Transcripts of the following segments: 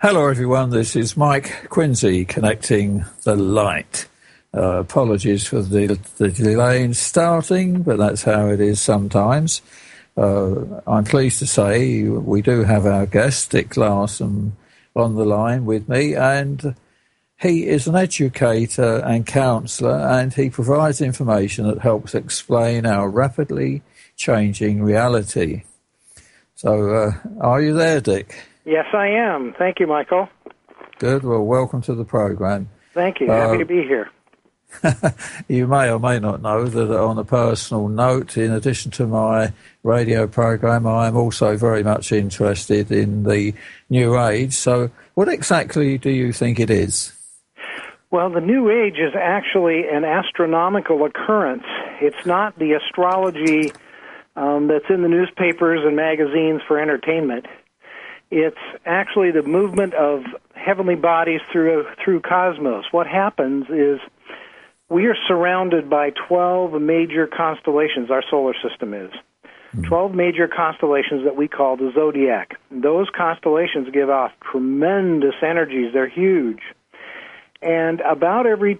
Hello, everyone. This is Mike Quincy connecting the light. Apologies for the delay in starting, but that's how it is sometimes. I'm pleased to say we do have our guest, Dick Larson, on the line with me, and he is an educator and counsellor, and he provides information that helps explain our rapidly changing reality. So, are you there, Dick? Yes, I am. Thank you, Michael. Good. Well, welcome to the program. Thank you. Happy to be here. You may or may not know that on a personal note, in addition to my radio program, I am also very much interested in the New Age. So what exactly do you think it is? Well, the New Age is actually an astronomical occurrence. It's not the astrology that's in the newspapers and magazines for entertainment. It's actually the movement of heavenly bodies through cosmos. What happens is we are surrounded by 12 major constellations, our solar system is. 12 major constellations that we call the zodiac. Those constellations give off tremendous energies. They're huge. And about every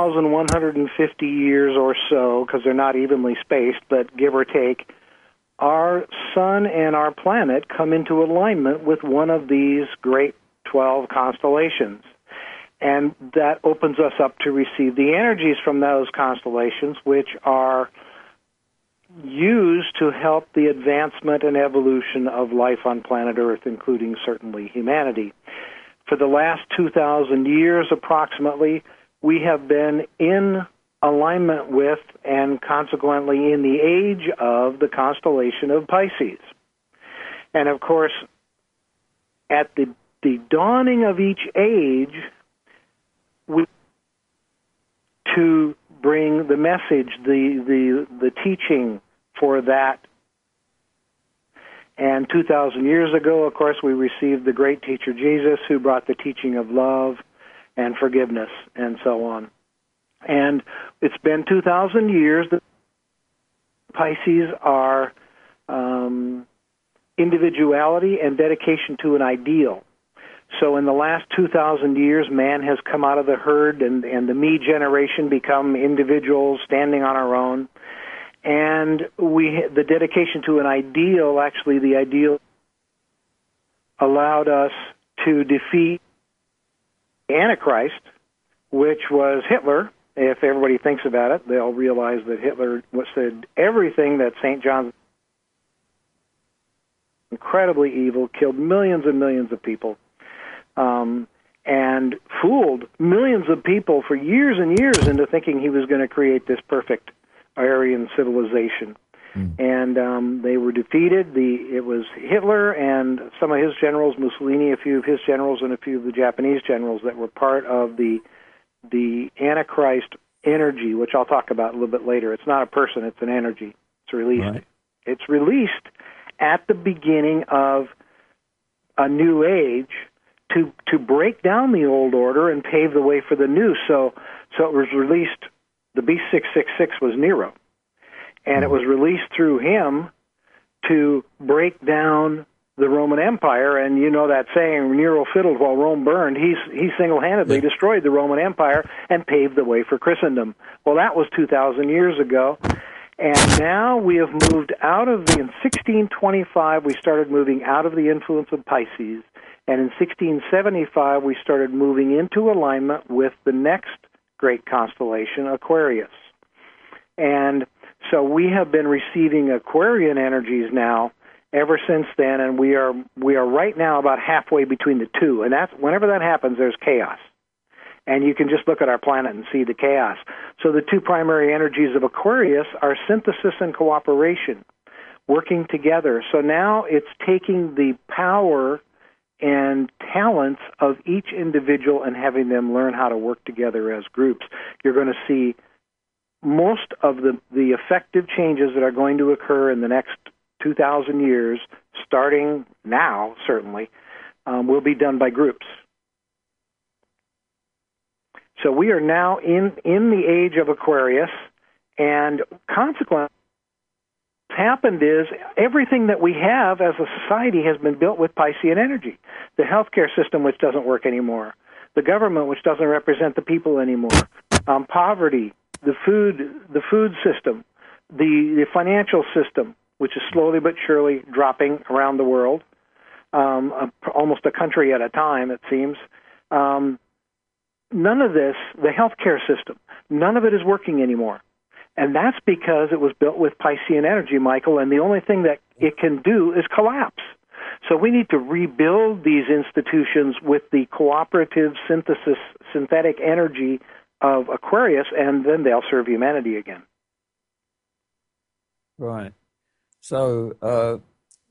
2,150 years or so, because they're not evenly spaced, but give or take, our sun and our planet come into alignment with one of these great 12 constellations. And that opens us up to receive the energies from those constellations, which are used to help the advancement and evolution of life on planet Earth, including certainly humanity. For the last 2,000 years approximately, we have been in alignment with and consequently in the age of the constellation of Pisces. And of course, at the dawning of each age, we to bring the message, the teaching for that. And 2,000 years ago, of course, we received the great teacher Jesus, who brought the teaching of love and forgiveness and so on. And it's been 2,000 years that Pisces are individuality and dedication to an ideal. So in the last 2,000 years, man has come out of the herd, and the me generation become individuals standing on our own. And the dedication to an ideal, actually the ideal allowed us to defeat Antichrist, which was Hitler. If everybody thinks about it, they'll realize that Hitler said everything that St. John, incredibly evil, killed millions and millions of people, and fooled millions of people for years and years into thinking he was going to create this perfect Aryan civilization. And they were defeated. It was Hitler and some of his generals, Mussolini, a few of his generals, and a few of the Japanese generals that were part of the Antichrist energy, which I'll talk about a little bit later. It's not a person, it's an energy. It's released. Right. It's released at the beginning of a new age to break down the old order and pave the way for the new. So it was released, the B666 was Nero, and it was released through him to break down the Roman Empire. And you know that saying, Nero fiddled while Rome burned. He single-handedly destroyed the Roman Empire and paved the way for Christendom. Well, that was 2,000 years ago. And now we have moved out of in 1625, we started moving out of the influence of Pisces. And in 1675, we started moving into alignment with the next great constellation, Aquarius. And so we have been receiving Aquarian energies now ever since then, and we are right now about halfway between the two. And that's whenever that happens, there's chaos. And you can just look at our planet and see the chaos. So the two primary energies of Aquarius are synthesis and cooperation, working together. So now it's taking the power and talents of each individual and having them learn how to work together as groups. You're going to see most of the effective changes that are going to occur in the next 2,000 years, starting now, certainly, will be done by groups. So we are now in the age of Aquarius, and consequently, happened is everything that we have as a society has been built with Piscean energy. The healthcare system, which doesn't work anymore. The government, which doesn't represent the people anymore. Poverty, the food system, the financial system, which is slowly but surely dropping around the world, almost a country at a time, it seems. None of this, the healthcare system, none of it is working anymore. And that's because it was built with Piscean energy, Michael, and the only thing that it can do is collapse. So we need to rebuild these institutions with the cooperative synthetic energy of Aquarius, and then they'll serve humanity again. Right. So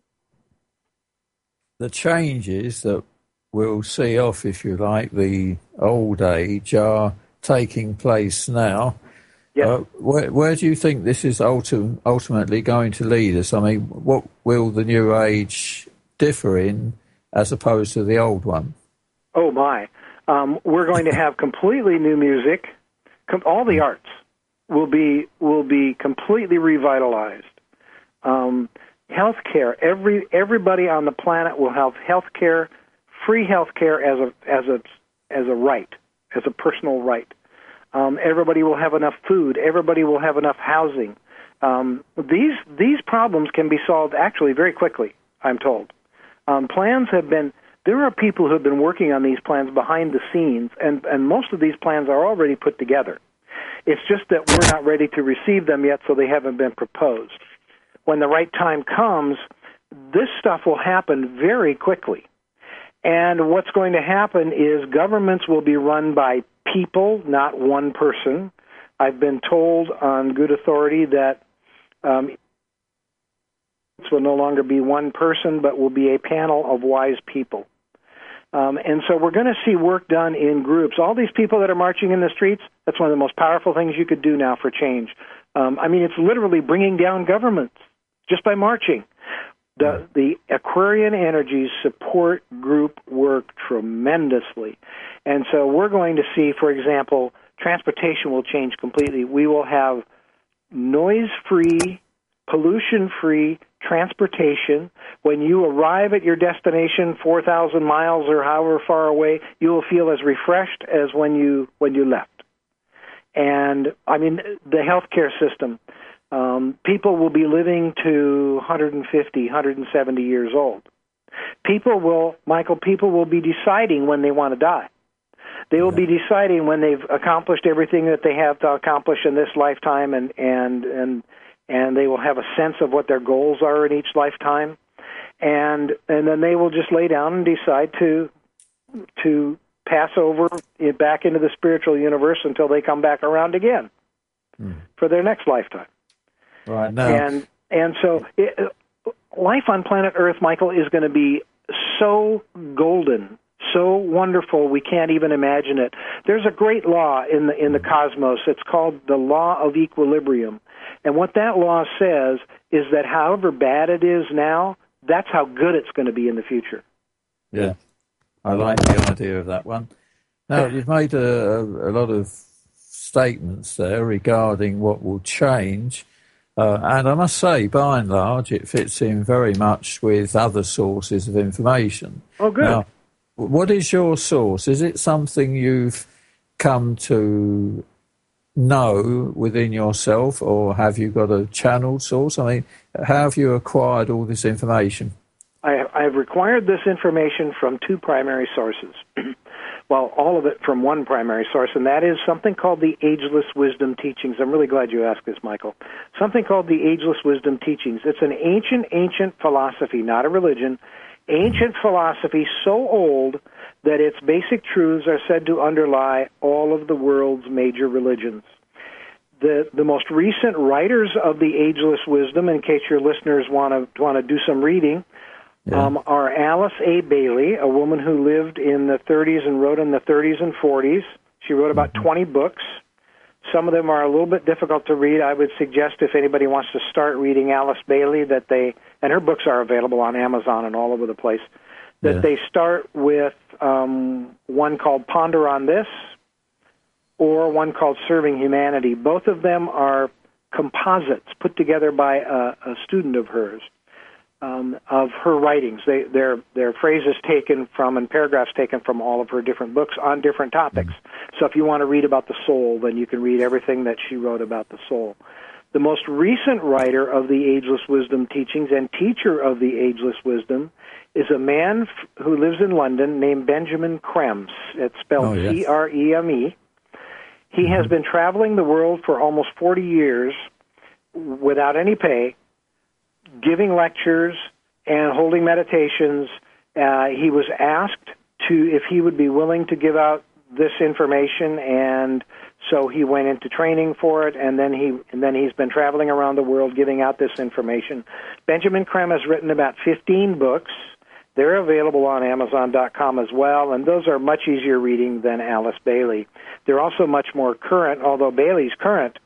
the changes that we'll see off, if you like, the old age are taking place now. Yes. Where do you think this is ultimately going to lead us? I mean, what will the new age differ in as opposed to the old one? Oh, my. We're going to have completely new music. All the arts will be completely revitalized. Healthcare. Everybody on the planet will have healthcare, free healthcare as a right, as a personal right. Everybody will have enough food. Everybody will have enough housing. These problems can be solved actually very quickly, I'm told. Plans have been. There are people who have been working on these plans behind the scenes, and most of these plans are already put together. It's just that we're not ready to receive them yet, so they haven't been proposed. When the right time comes, this stuff will happen very quickly. And what's going to happen is governments will be run by people, not one person. I've been told on good authority that it will no longer be one person, but will be a panel of wise people. And so we're going to see work done in groups. All these people that are marching in the streets, that's one of the most powerful things you could do now for change. It's literally bringing down governments just by marching. The Aquarian Energies support group work tremendously. And so we're going to see, for example, transportation will change completely. We will have noise-free, pollution-free transportation. When you arrive at your destination 4,000 miles or however far away, you will feel as refreshed as when you left. And, the healthcare system, people will be living to 150, 170 years old. People will be deciding when they want to die. They will be deciding when they've accomplished everything that they have to accomplish in this lifetime, and they will have a sense of what their goals are in each lifetime, and then they will just lay down and decide to pass over back into the spiritual universe until they come back around again for their next lifetime. Right now, and so life on planet Earth, Michael, is going to be so golden, so wonderful, we can't even imagine it. There's a great law in the cosmos. It's called the law of equilibrium. And what that law says is that however bad it is now, that's how good it's going to be in the future. Yeah, I like the idea of that one. Now, you've made a lot of statements there regarding what will change. And I must say, by and large, it fits in very much with other sources of information. Oh, good. Now, what is your source? Is it something you've come to know within yourself, or have you got a channeled source? I mean, how have you acquired all this information? I've acquired this information from two primary sources. Well, all of it from one primary source, and that is something called the Ageless Wisdom Teachings. I'm really glad you asked this, Michael. Something called the Ageless Wisdom Teachings. It's an ancient philosophy, not a religion. Ancient philosophy so old that its basic truths are said to underlie all of the world's major religions. The most recent writers of the Ageless Wisdom, in case your listeners want to do some reading, are Alice A. Bailey, a woman who lived in the 30s and wrote in the 30s and 40s. She wrote about 20 books. Some of them are a little bit difficult to read. I would suggest if anybody wants to start reading Alice Bailey, and her books are available on Amazon and all over the place, that they start with one called Ponder on This or one called Serving Humanity. Both of them are composites put together by a student of hers, of her writings. They're phrases taken from and paragraphs taken from all of her different books on different topics. So if you want to read about the soul, then you can read everything that she wrote about the soul. The most recent writer of the Ageless Wisdom teachings and teacher of the Ageless Wisdom is a man who lives in London named Benjamin Creme. It's spelled Creme. He has been traveling the world for almost 40 years without any pay, giving lectures and holding meditations. He was asked if he would be willing to give out this information, and so he went into training for it, and then he's been traveling around the world giving out this information. Benjamin Creme has written about 15 books. They're available on Amazon.com as well, and those are much easier reading than Alice Bailey. They're also much more current, although Bailey's current.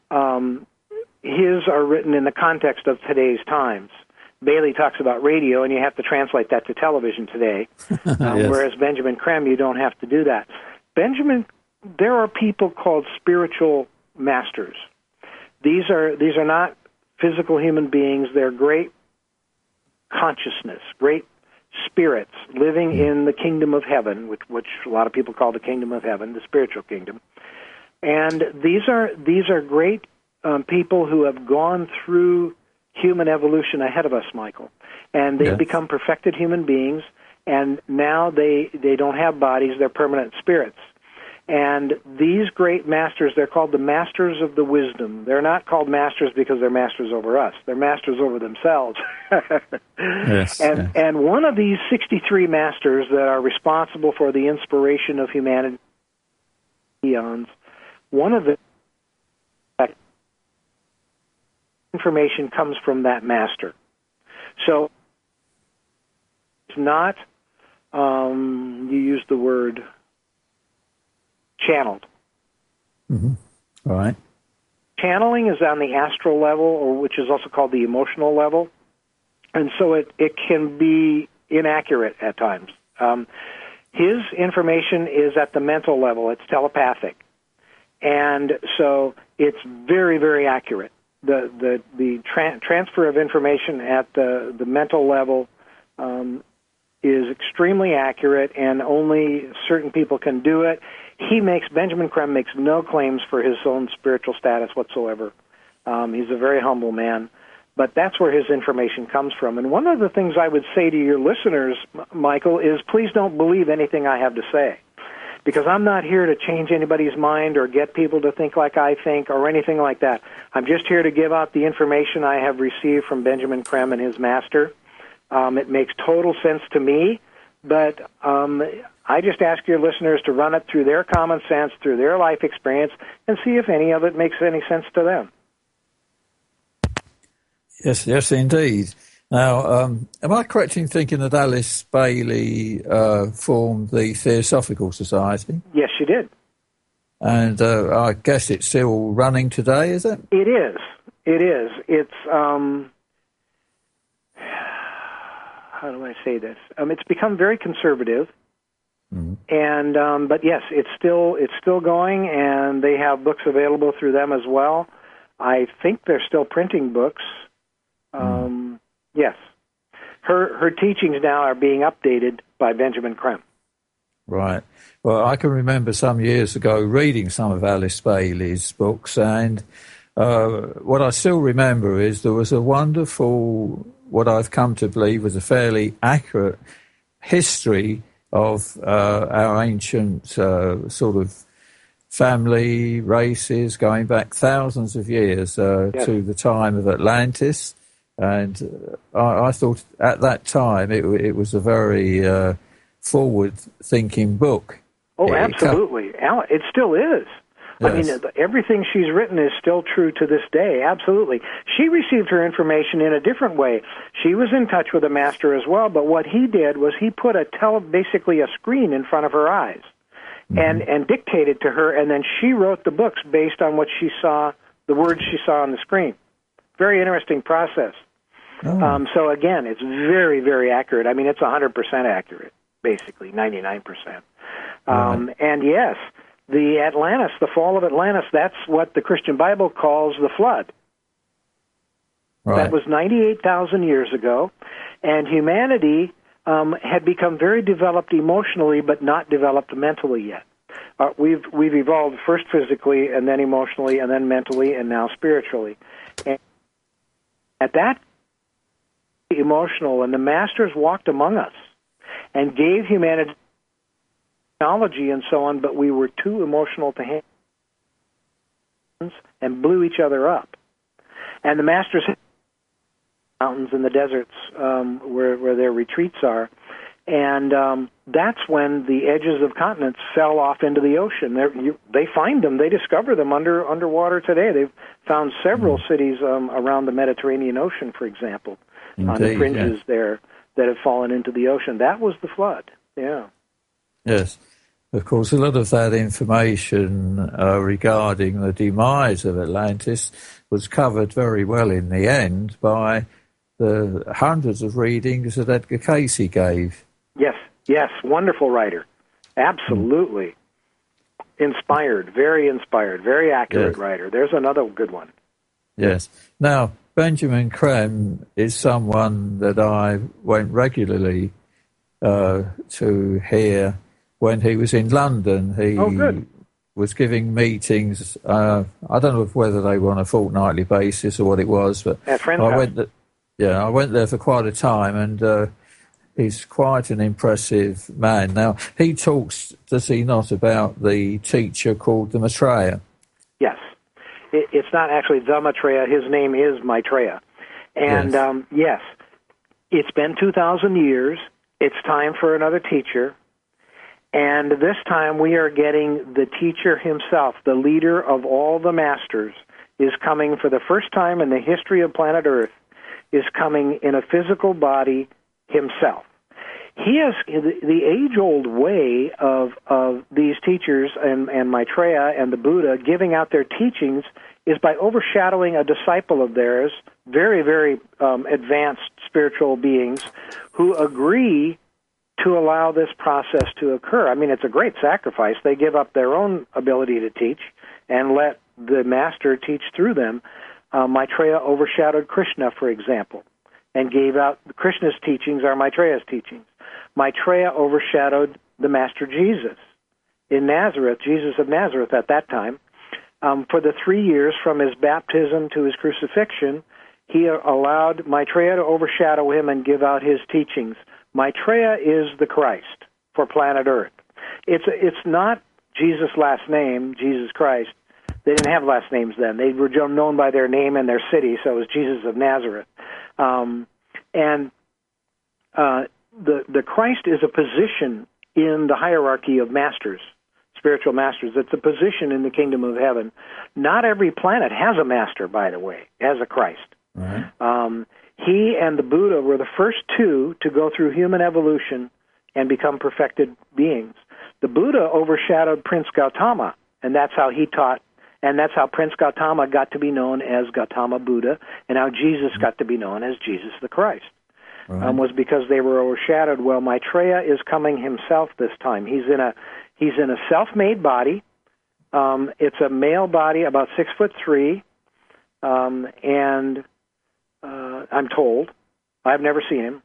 His are written in the context of today's times. Bailey talks about radio, and you have to translate that to television today, Yes. Whereas Benjamin Creme, you don't have to do that. There are people called spiritual masters. These are not physical human beings. They're great consciousness, great spirits living in the kingdom of heaven, which a lot of people call the kingdom of heaven, the spiritual kingdom. And these are great people who have gone through human evolution ahead of us, Michael. And they've become perfected human beings, and now they don't have bodies, they're permanent spirits. And these great masters, they're called the masters of the wisdom. They're not called masters because they're masters over us. They're masters over themselves. And one of these 63 masters that are responsible for the inspiration of humanity eons, one of the information comes from that master. So it's not, you used the word channeled. Mm-hmm. All right. Channeling is on the astral level, or which is also called the emotional level, and so it can be inaccurate at times. His information is at the mental level. It's telepathic, and so it's very, very accurate. The transfer of information at the mental level is extremely accurate, and only certain people can do it. Benjamin Creme makes no claims for his own spiritual status whatsoever. He's a very humble man, but that's where his information comes from. And one of the things I would say to your listeners, Michael, is please don't believe anything I have to say, because I'm not here to change anybody's mind or get people to think like I think or anything like that. I'm just here to give out the information I have received from Benjamin Creme and his master. It makes total sense to me, but I just ask your listeners to run it through their common sense, through their life experience, and see if any of it makes any sense to them. Yes, indeed. Now, am I correct in thinking that Alice Bailey formed the Theosophical Society? Yes, she did. And I guess it's still running today, is it? It is. It's, how do I say this? It's become very conservative. Mm-hmm. And but yes, it's still going, and they have books available through them as well. I think they're still printing books. Yes, her teachings now are being updated by Benjamin Creme. Right. Well, I can remember some years ago reading some of Alice Bailey's books, and what I still remember is there was a wonderful, what I've come to believe was a fairly accurate history of our ancient sort of family races going back thousands of years to the time of Atlantis. And I thought at that time it was a very forward-thinking book. Oh, absolutely. It still is. Yes. I mean, everything she's written is still true to this day, absolutely. She received her information in a different way. She was in touch with a master as well, but what he did was he put basically a screen in front of her eyes and dictated to her, and then she wrote the books based on what she saw, the words she saw on the screen. Very interesting process. Oh. So again, it's very, very accurate. I mean, it's 100% accurate, basically, 99%. Right. And yes, the Atlantis, the fall of Atlantis, that's what the Christian Bible calls the flood. Right. That was 98,000 years ago, and humanity had become very developed emotionally, but not developed mentally yet. We've evolved first physically, and then emotionally, and then mentally, and now spiritually. And at that emotional, and the masters walked among us and gave humanity technology and so on, but we were too emotional to handle and blew each other up. And the masters had mountains and the deserts where their retreats are, and that's when the edges of continents fell off into the ocean. They find them, they discover them underwater today. They've found several cities around the Mediterranean Ocean, for example, on the fringes there that have fallen into the ocean. That was the flood. Yeah. Yes. Of course, a lot of that information regarding the demise of Atlantis was covered very well in the end by the hundreds of readings that Edgar Cayce gave. Yes, wonderful writer. Absolutely. Inspired, very accurate writer. There's another good one. Yes. Now, Benjamin Creme is someone that I went regularly to hear when he was in London. He was giving meetings. I don't know whether they were on a fortnightly basis or what it was, but I went there for quite a time, and he's quite an impressive man. Now, he talks, does he not, about the teacher called the Maitreya? Yes. It's not actually the Maitreya. His name is Maitreya. And, yes, it's been 2,000 years. It's time for another teacher. And this time we are getting the teacher himself, the leader of all the masters, is coming for the first time in the history of planet Earth, is coming in a physical body himself. He has the age-old way of these teachers and Maitreya and the Buddha giving out their teachings is by overshadowing a disciple of theirs, very, very advanced spiritual beings who agree to allow this process to occur. I mean, it's a great sacrifice. They give up their own ability to teach and let the master teach through them. Maitreya overshadowed Krishna, for example, and gave out Krishna's teachings are Maitreya's teachings. Maitreya overshadowed the Master Jesus in Nazareth, Jesus of Nazareth at that time. For the 3 years from his baptism to his crucifixion, he allowed Maitreya to overshadow him and give out his teachings. Maitreya is the Christ for planet Earth. It's not Jesus' last name, Jesus Christ. They didn't have last names then. They were known by their name and their city, so it was Jesus of Nazareth. The Christ is a position in the hierarchy of masters, spiritual masters. It's a position in the kingdom of heaven. Not every planet has a master, by the way, has a Christ. Mm-hmm. He and the Buddha were the first two to go through human evolution and become perfected beings. The Buddha overshadowed Prince Gautama, and that's how he taught, and that's how Prince Gautama got to be known as Gautama Buddha, and how Jesus got to be known as Jesus the Christ. Right. Was because they were overshadowed. Well, Maitreya is coming himself this time. He's in a self-made body. It's a male body, about 6'3", and I'm told. I've never seen him,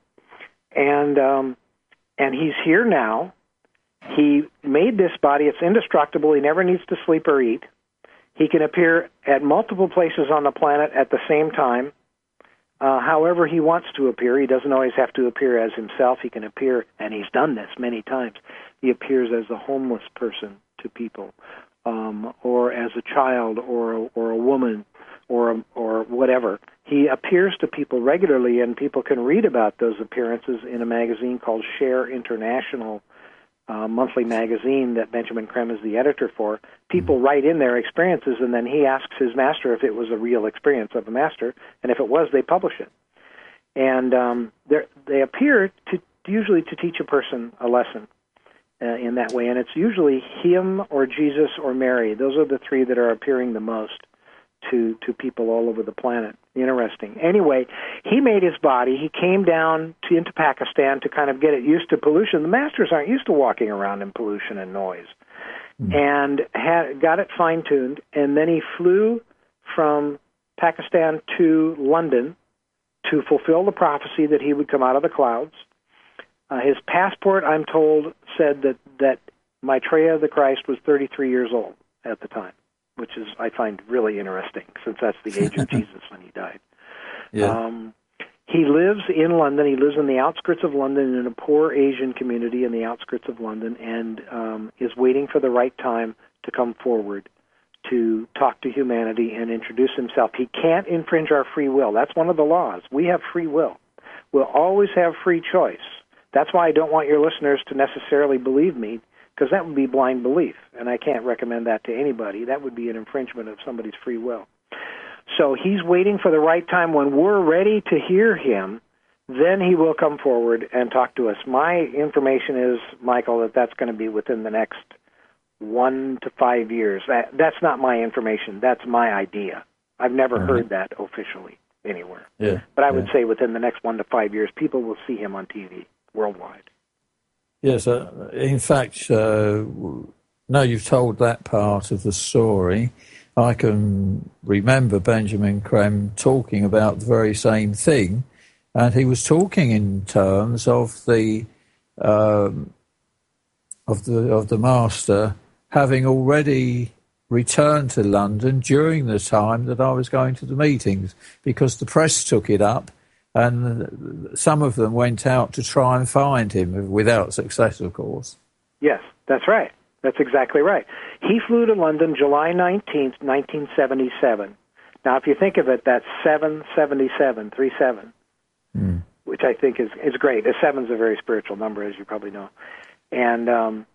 and he's here now. He made this body. It's indestructible. He never needs to sleep or eat. He can appear at multiple places on the planet at the same time. However he wants to appear. He doesn't always have to appear as himself. He can appear, and he's done this many times, he appears as a homeless person to people, or as a child, or a woman, or whatever. He appears to people regularly, and people can read about those appearances in a magazine called Share International, monthly magazine that Benjamin Creme is the editor for. People write in their experiences, and then he asks his master if it was a real experience of a master, and if it was, they publish it. And they appear to usually to teach a person a lesson in that way, and it's usually him or Jesus or Mary. Those are the three that are appearing the most to people all over the planet. Interesting. Anyway, he made his body. He came down into Pakistan to kind of get it used to pollution. The masters aren't used to walking around in pollution and noise. and got it fine-tuned, and then he flew from Pakistan to London to fulfill the prophecy that he would come out of the clouds. His passport, I'm told, said that Maitreya the Christ was 33 years old at the time, which is, I find, really interesting, since that's the age of Jesus when he died. Yeah. He lives in London. He lives in the outskirts of London in a poor Asian community in the outskirts of London, and is waiting for the right time to come forward to talk to humanity and introduce himself. He can't infringe our free will. That's one of the laws. We have free will. We'll always have free choice. That's why I don't want your listeners to necessarily believe me, because that would be blind belief, and I can't recommend that to anybody. That would be an infringement of somebody's free will. So he's waiting for the right time. When we're ready to hear him, then he will come forward and talk to us. My information is, Michael, that's going to be within the next 1 to 5 years. That's not my information. That's my idea. I've never heard that officially anywhere. Yeah. But I would say within the next 1 to 5 years, people will see him on TV worldwide. Yes, in fact, now you've told that part of the story, I can remember Benjamin Creme talking about the very same thing, and he was talking in terms of the master having already returned to London during the time that I was going to the meetings, because the press took it up, and some of them went out to try and find him without success, of course. Yes, that's right. That's exactly right. He flew to London July 19th, 1977. Now, if you think of it, that's 777, 37, which I think is great. A 7's a very spiritual number, as you probably know. And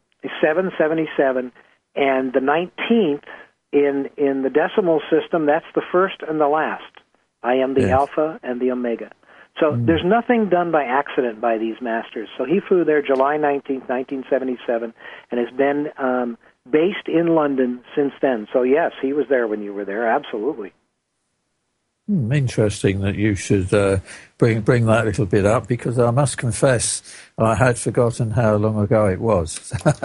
777, and the 19th in the decimal system, that's the first and the last. I am the Alpha and the Omega. So there's nothing done by accident by these masters. So he flew there July 19th, 1977, and has been based in London since then. So, yes, he was there when you were there, absolutely. Interesting that you should bring that little bit up, because I must confess I had forgotten how long ago it was.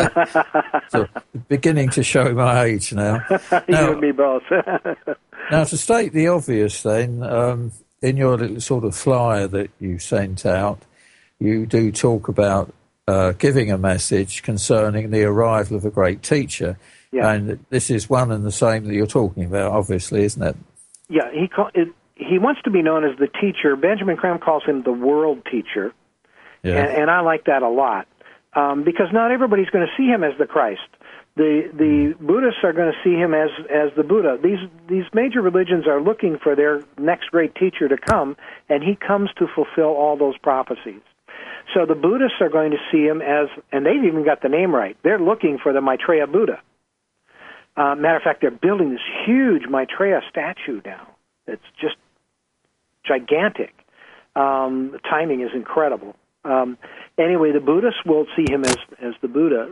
So beginning to show my age now. You and me both. Now, to state the obvious then, in your little sort of flyer that you sent out, you do talk about giving a message concerning the arrival of a great teacher. Yeah. And this is one and the same that you're talking about, obviously, isn't it? Yeah, he wants to be known as the teacher. Benjamin Creme calls him the world teacher, and I like that a lot, because not everybody's going to see him as the Christ. The Buddhists are going to see him as the Buddha. These major religions are looking for their next great teacher to come, and he comes to fulfill all those prophecies. So the Buddhists are going to see him as, and they've even got the name right, they're looking for the Maitreya Buddha. Matter of fact, they're building this huge Maitreya statue now. It's just gigantic. The timing is incredible. Anyway, the Buddhists will see him as the Buddha.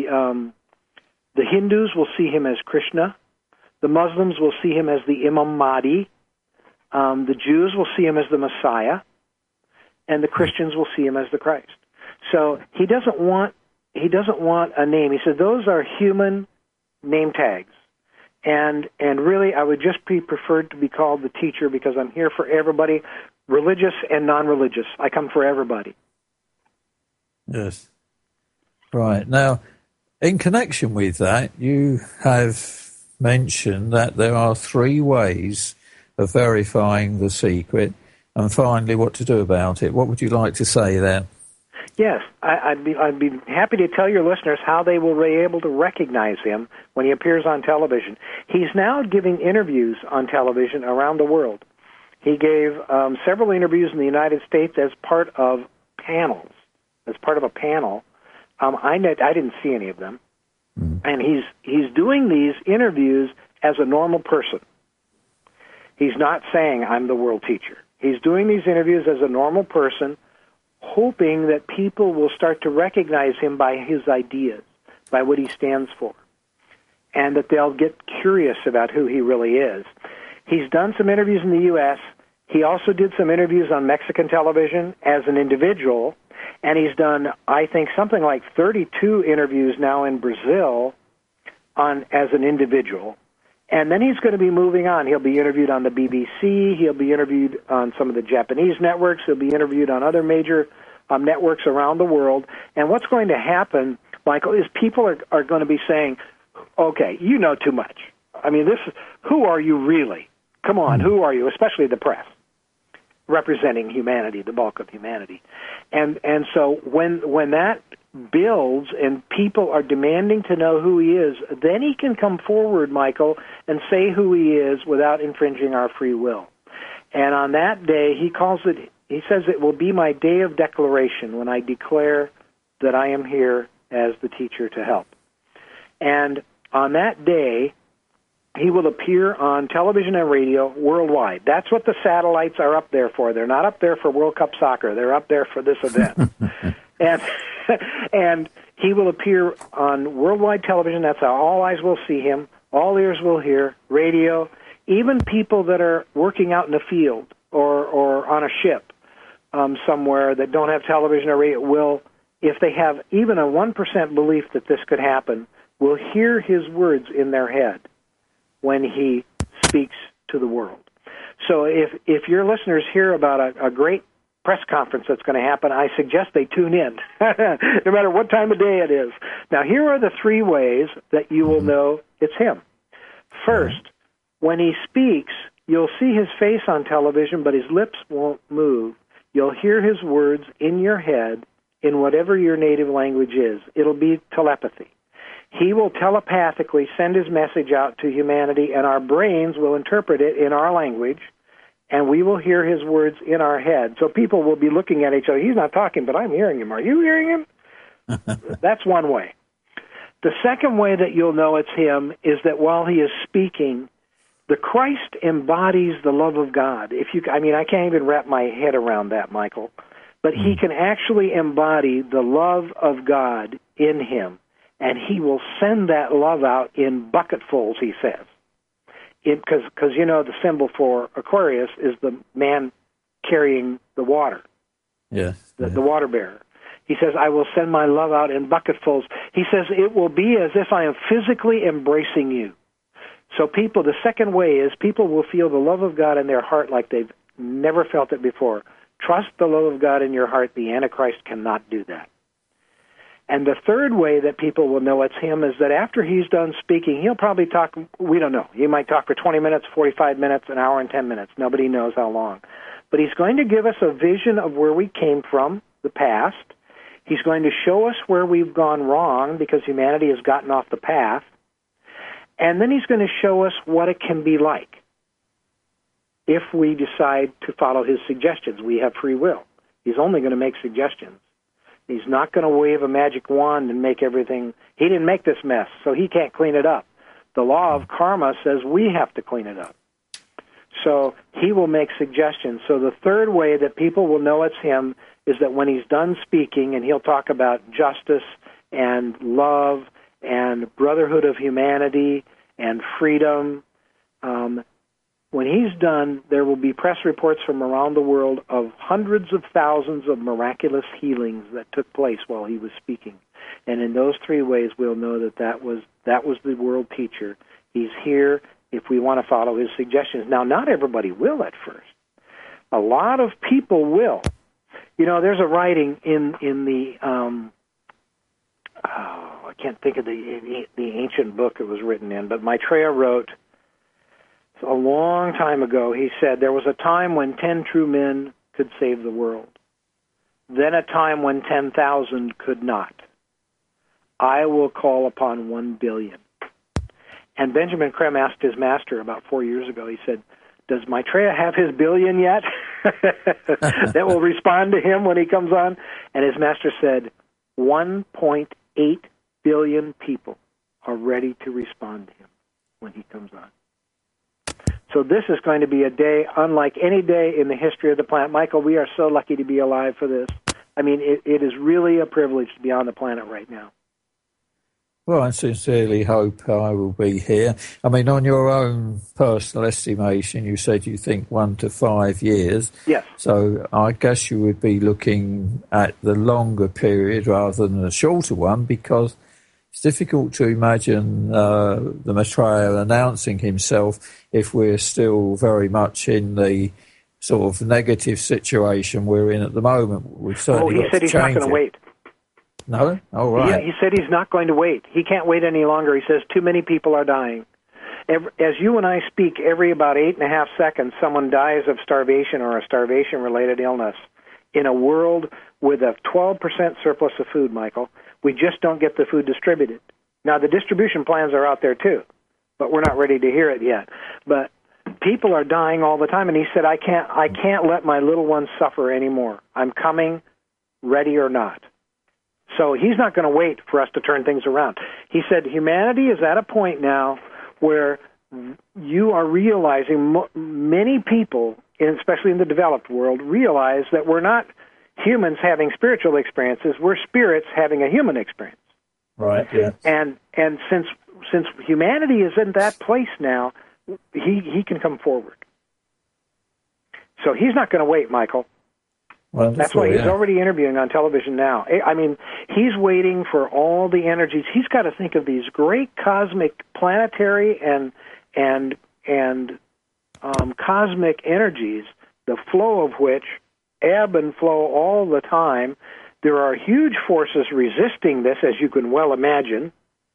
The Hindus will see him as Krishna. The Muslims will see him as the Imam Mahdi. The Jews will see him as the Messiah. And the Christians will see him as the Christ. So he doesn't want a name. He said those are human name tags. And really, I would just be preferred to be called the teacher, because I'm here for everybody, religious and non-religious. I come for everybody. Yes. Right. Now, in connection with that, you have mentioned that there are 3 ways of verifying the secret, and finally what to do about it. What would you like to say there? Yes, I'd be happy to tell your listeners how they will be able to recognize him when he appears on television. He's now giving interviews on television around the world. He gave several interviews in the United States as part of panels, as part of a panel. I didn't see any of them, and he's doing these interviews as a normal person. He's not saying I'm the world teacher. He's doing these interviews as a normal person, hoping that people will start to recognize him by his ideas, by what he stands for, and that they'll get curious about who he really is. He's done some interviews in the U.S. He also did some interviews on Mexican television as an individual, and he's done, I think, something like 32 interviews now in Brazil as an individual. And then he's going to be moving on. He'll be interviewed on the BBC. He'll be interviewed on some of the Japanese networks. He'll be interviewed on other major networks around the world. And what's going to happen, Michael, is people are going to be saying, okay, you know too much. I mean, who are you really? Come on, who are you? Especially the press, representing humanity, the bulk of humanity. And so when that builds and people are demanding to know who he is, then he can come forward, Michael, and say who he is without infringing our free will. And on that day, he says it will be my day of declaration when I declare that I am here as the teacher to help. And on that day, he will appear on television and radio worldwide. That's what the satellites are up there for. They're not up there for World Cup soccer. They're up there for this event. And he will appear on worldwide television. That's how all eyes will see him, all ears will hear, radio. Even people that are working out in the field or on a ship somewhere that don't have television or radio will, if they have even a 1% belief that this could happen, will hear his words in their head when he speaks to the world. So if your listeners hear about a great press conference that's going to happen, I suggest they tune in, no matter what time of day it is. Now, here are the 3 ways that you will know it's him. First, when he speaks, you'll see his face on television, but his lips won't move. You'll hear his words in your head in whatever your native language is. It'll be telepathy. He will telepathically send his message out to humanity, and our brains will interpret it in our language, and we will hear his words in our head. So people will be looking at each other. He's not talking, but I'm hearing him. Are you hearing him? That's one way. The second way that you'll know it's him is that while he is speaking, the Christ embodies the love of God. I can't even wrap my head around that, Michael, but he can actually embody the love of God in him. And he will send that love out in bucketfuls, he says. Because the symbol for Aquarius is the man carrying the water. Yes. The water bearer. He says, I will send my love out in bucketfuls. He says, it will be as if I am physically embracing you. So the second way is people will feel the love of God in their heart like they've never felt it before. Trust the love of God in your heart. The Antichrist cannot do that. And the third way that people will know it's him is that after he's done speaking, he'll probably talk, we don't know. He might talk for 20 minutes, 45 minutes, an hour and 10 minutes. Nobody knows how long. But he's going to give us a vision of where we came from, the past. He's going to show us where we've gone wrong because humanity has gotten off the path. And then he's going to show us what it can be like if we decide to follow his suggestions. We have free will. He's only going to make suggestions. He's not going to wave a magic wand and make everything. He didn't make this mess, so he can't clean it up. The law of karma says we have to clean it up. So he will make suggestions. So the third way that people will know it's him is that when he's done speaking, and he'll talk about justice and love and brotherhood of humanity and freedom, when he's done, there will be press reports from around the world of hundreds of thousands of miraculous healings that took place while he was speaking. And in those 3 ways, we'll know that was the world teacher. He's here if we want to follow his suggestions. Now, not everybody will at first. A lot of people will. There's a writing in the I can't think of the ancient book it was written in, but Maitreya wrote, a long time ago, he said, there was a time when 10 true men could save the world. Then a time when 10,000 could not. I will call upon 1 billion. And Benjamin Creme asked his master about 4 years ago, he said, does Maitreya have his billion yet that will respond to him when he comes on? And his master said, 1.8 billion people are ready to respond to him when he comes on. So this is going to be a day unlike any day in the history of the planet. Michael, we are so lucky to be alive for this. I mean, it is really a privilege to be on the planet right now. Well, I sincerely hope I will be here. I mean, on your own personal estimation, you said you think 1 to 5 years. Yes. So I guess you would be looking at the longer period rather than the shorter one because it's difficult to imagine the Maitreya announcing himself if we're still very much in the sort of negative situation we're in at the moment. We've certainly he said he's not going to wait. No? Oh, right. Yeah, he said he's not going to wait. He can't wait any longer. He says too many people are dying. As you and I speak, every about 8.5 seconds, someone dies of starvation or a starvation-related illness in a world with a 12% surplus of food, Michael. We just don't get the food distributed. Now, the distribution plans are out there, too, but we're not ready to hear it yet. But people are dying all the time, and he said, I can't let my little ones suffer anymore. I'm coming, ready or not. So he's not going to wait for us to turn things around. He said humanity is at a point now where you are realizing, many people, especially in the developed world, realize that we're not humans having spiritual experiences, we're spirits having a human experience. Right, yeah. And since humanity is in that place now, he can come forward. So he's not going to wait, Michael. Wonderful, that's why he's already interviewing on television now. I mean, he's waiting for all the energies. He's got to think of these great cosmic, planetary, and cosmic energies, the flow of which ebb and flow all the time. There are huge forces resisting this, as you can well imagine.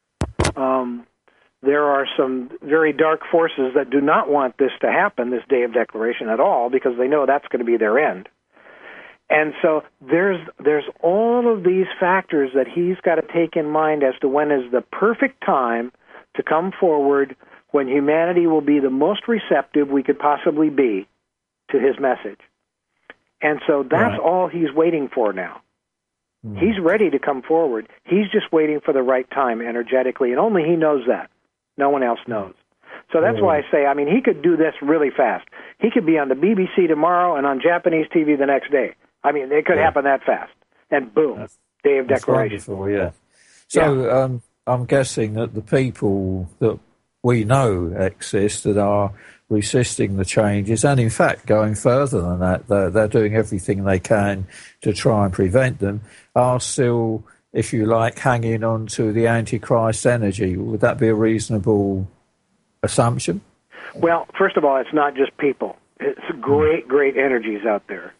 There are some very dark forces that do not want this to happen, this Day of Declaration at all, because they know that's going to be their end. And so there's all of these factors that he's got to take in mind as to when is the perfect time to come forward, when humanity will be the most receptive we could possibly be to his message. And so that's all he's waiting for now. Mm. He's ready to come forward. He's just waiting for the right time energetically, and only he knows that. No one else knows. So that's why I say, I mean, he could do this really fast. He could be on the BBC tomorrow and on Japanese TV the next day. I mean, it could happen that fast. And boom, Day of Declaration. Wonderful, yeah. So I'm guessing that the people that we know exist that are resisting the changes, and in fact going further than that, they're doing everything they can to try and prevent them, are still, if you like, hanging on to the Antichrist energy. Would that be a reasonable assumption? Well, first of all, it's not just people. It's great energies out there.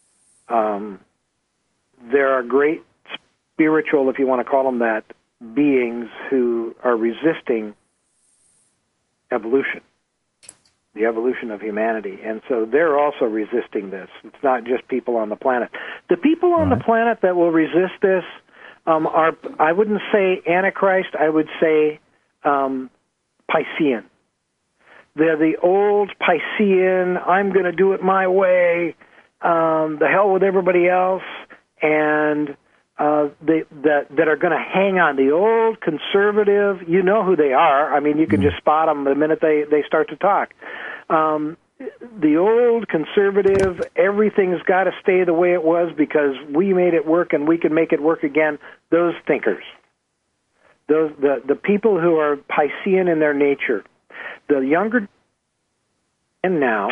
There are great spiritual, if you want to call them that, beings who are resisting evolution, the evolution of humanity. And so they're also resisting this. It's not just people on the planet. The people on the planet that will resist this are, I wouldn't say Antichrist, I would say Piscean. They're the old Piscean, I'm going to do it my way, the hell with everybody else, and that are going to hang on. The old conservative, you know who they are. I mean, you can just spot them the minute they start to talk. The old conservative, everything's got to stay the way it was because we made it work and we can make it work again. Those thinkers, the people who are Piscean in their nature, the younger and now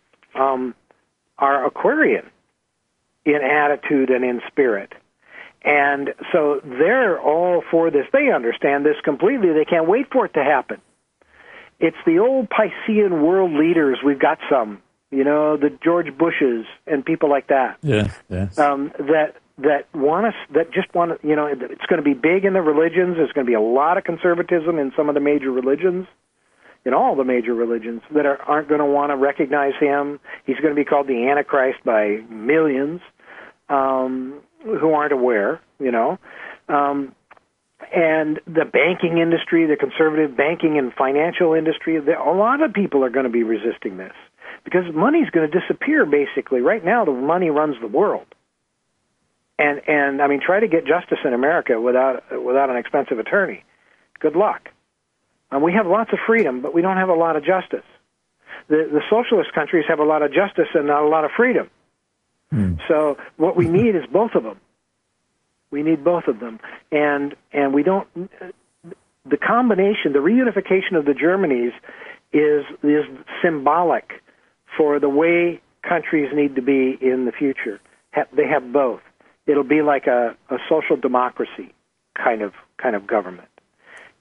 are Aquarian in attitude and in spirit. And so they're all for this. They understand this completely. They can't wait for it to happen. It's the old Piscean world leaders. We've got some, the George Bushes and people like that. Yes. That want us, that just want to, it's going to be big in the religions. There's going to be a lot of conservatism in some of the major religions, in all the major religions, that aren't going to want to recognize him. He's going to be called the Antichrist by millions who aren't aware, and the banking industry, the conservative banking and financial industry, a lot of people are going to be resisting this because money's going to disappear, basically. Right now, the money runs the world. And I mean, try to get justice in America without an expensive attorney. Good luck. We have lots of freedom, but we don't have a lot of justice. The socialist countries have a lot of justice and not a lot of freedom. So what we need is both of them. We need both of them. And we don't, the combination, the reunification of the Germanys is symbolic for the way countries need to be in the future. They have both. It'll be like a social democracy kind of government.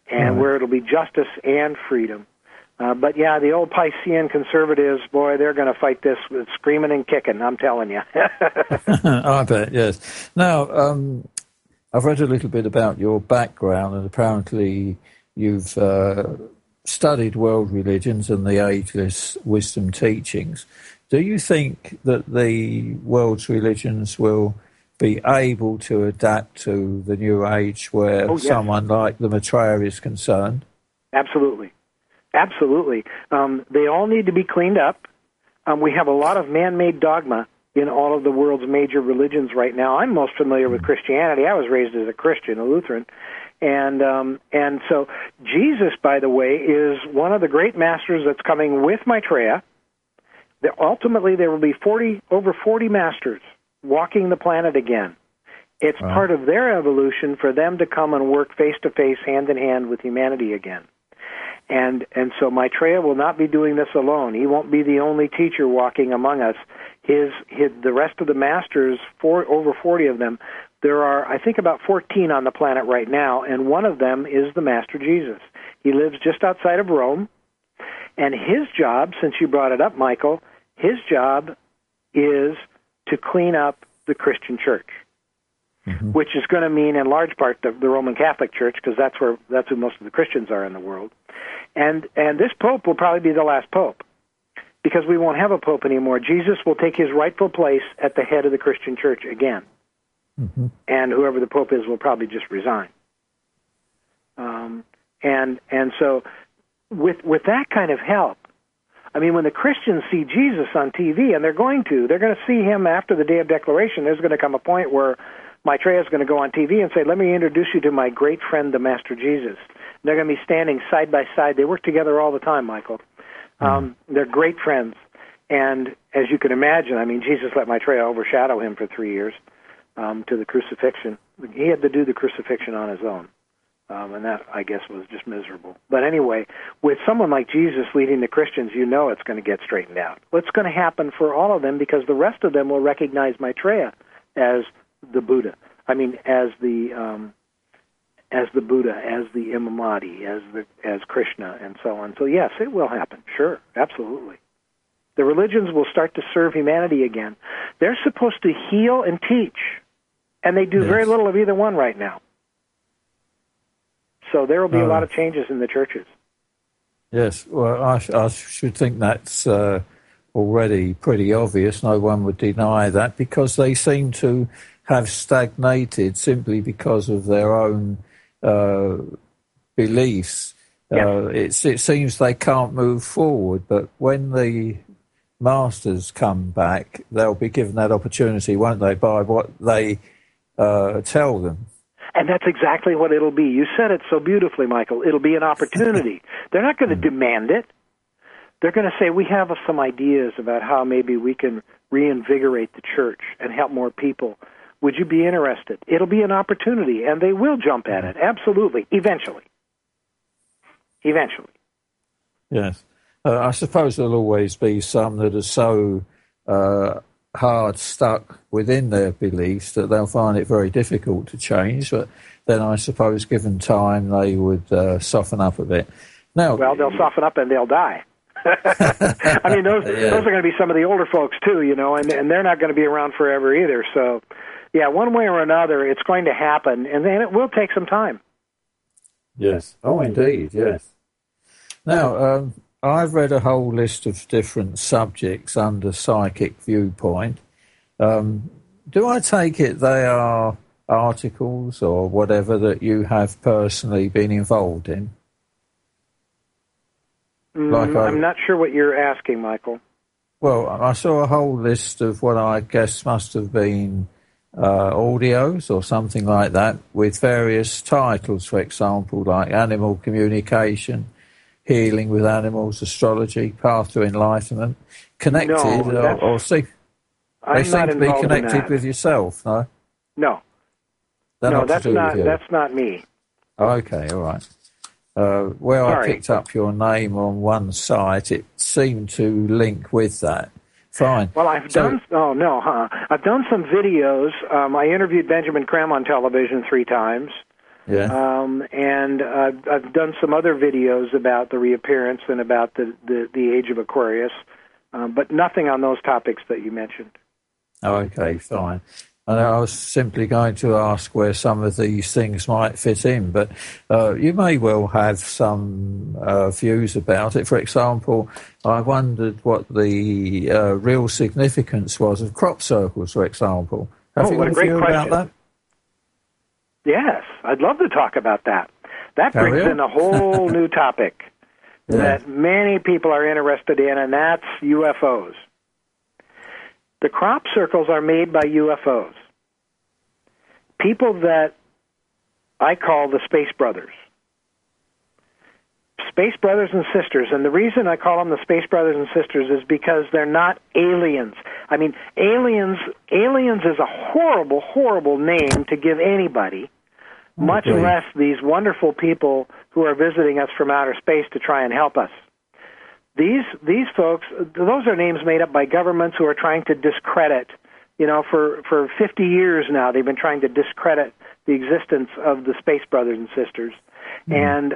and where it'll be justice and freedom. But yeah, the old Piscean conservatives, boy, they're going to fight this with screaming and kicking, I'm telling you. I bet, yes. Now, I've read a little bit about your background, and apparently you've studied world religions and the ageless wisdom teachings. Do you think that the world's religions will be able to adapt to the new age where someone like the Maitreya is concerned? Absolutely. Absolutely. They all need to be cleaned up. We have a lot of man-made dogma in all of the world's major religions right now. I'm most familiar with Christianity. I was raised as a Christian, a Lutheran. And so Jesus, by the way, is one of the great masters that's coming with Maitreya. Ultimately, there will be over 40 masters walking the planet again. It's part of their evolution for them to come and work face-to-face, hand-in-hand with humanity again. And so Maitreya will not be doing this alone. He won't be the only teacher walking among us. The rest of the masters, over 40 of them, there are, I think, about 14 on the planet right now, and one of them is the Master Jesus. He lives just outside of Rome, and his job, since you brought it up, Michael, his job is to clean up the Christian church, which is going to mean, in large part, the Roman Catholic Church, because that's who most of the Christians are in the world. And this pope will probably be the last pope, because we won't have a pope anymore. Jesus will take his rightful place at the head of the Christian church again. And whoever the pope is will probably just resign. And so with that kind of help, I mean, when the Christians see Jesus on TV, and they're going to see him after the Day of Declaration, there's going to come a point where Maitreya is going to go on TV and say, let me introduce you to my great friend, the Master Jesus. And they're going to be standing side by side. They work together all the time, Michael. They're great friends. And as you can imagine, I mean, Jesus let Maitreya overshadow him for 3 years to the crucifixion. He had to do the crucifixion on his own. And that, I guess, was just miserable. But anyway, with someone like Jesus leading the Christians, you know it's going to get straightened out. What's going to happen for all of them, because the rest of them will recognize Maitreya as the Buddha. I mean, as the Buddha, as the Imam Mahdi, as Krishna, and so on. So yes, it will happen. Sure, absolutely. The religions will start to serve humanity again. They're supposed to heal and teach, and they do very little of either one right now. So there will be a lot of changes in the churches. Yes, well, I should think that's already pretty obvious. No one would deny that, because they seem to have stagnated simply because of their own beliefs. It seems they can't move forward, but when the masters come back, they'll be given that opportunity, won't they, by what they tell them. And that's exactly what it'll be. You said it so beautifully, Michael. It'll be an opportunity. They're not going to demand it. They're going to say, we have some ideas about how maybe we can reinvigorate the church and help more people. Would you be interested? It'll be an opportunity, and they will jump at it, absolutely, eventually. Eventually. Yes. I suppose there'll always be some that are so hard stuck within their beliefs that they'll find it very difficult to change, but then I suppose given time they would soften up a bit. Now, well, they'll soften up and they'll die. I mean, those are going to be some of the older folks too, you know, and they're not going to be around forever either. So, yeah, one way or another, it's going to happen, and then it will take some time. Yes. Oh, indeed, yes. Now, I've read a whole list of different subjects under psychic viewpoint. Do I take it they are articles or whatever that you have personally been involved in? I'm not sure what you're asking, Michael. Well, I saw a whole list of what I guess must have been audios or something like that, with various titles, for example, like Animal Communication, Healing with Animals, Astrology, Path to Enlightenment, connected, they seem to be connected with yourself, no? No. That's not me. Okay, all right. I picked up your name on one site. It seemed to link with that. Fine. Well, I've done some videos. I interviewed Benjamin Creme on television 3 times. And I've done some other videos about the reappearance and about the age of Aquarius, but nothing on those topics that you mentioned. Okay, fine. And I was simply going to ask where some of these things might fit in, but you may well have some views about it. For example, I wondered what the real significance was of crop circles, for example. Have you got a view about that? Yes, I'd love to talk about that. That brings in a whole new topic that many people are interested in, and that's UFOs. The crop circles are made by UFOs. People that I call the Space Brothers. Space brothers and sisters. And the reason I call them the Space Brothers and Sisters is because they're not aliens. I mean, aliens is a horrible, horrible name to give anybody, much less these wonderful people who are visiting us from outer space to try and help us. These folks, those are names made up by governments who are trying to discredit. You know, for 50 years now, they've been trying to discredit the existence of the Space Brothers and Sisters. And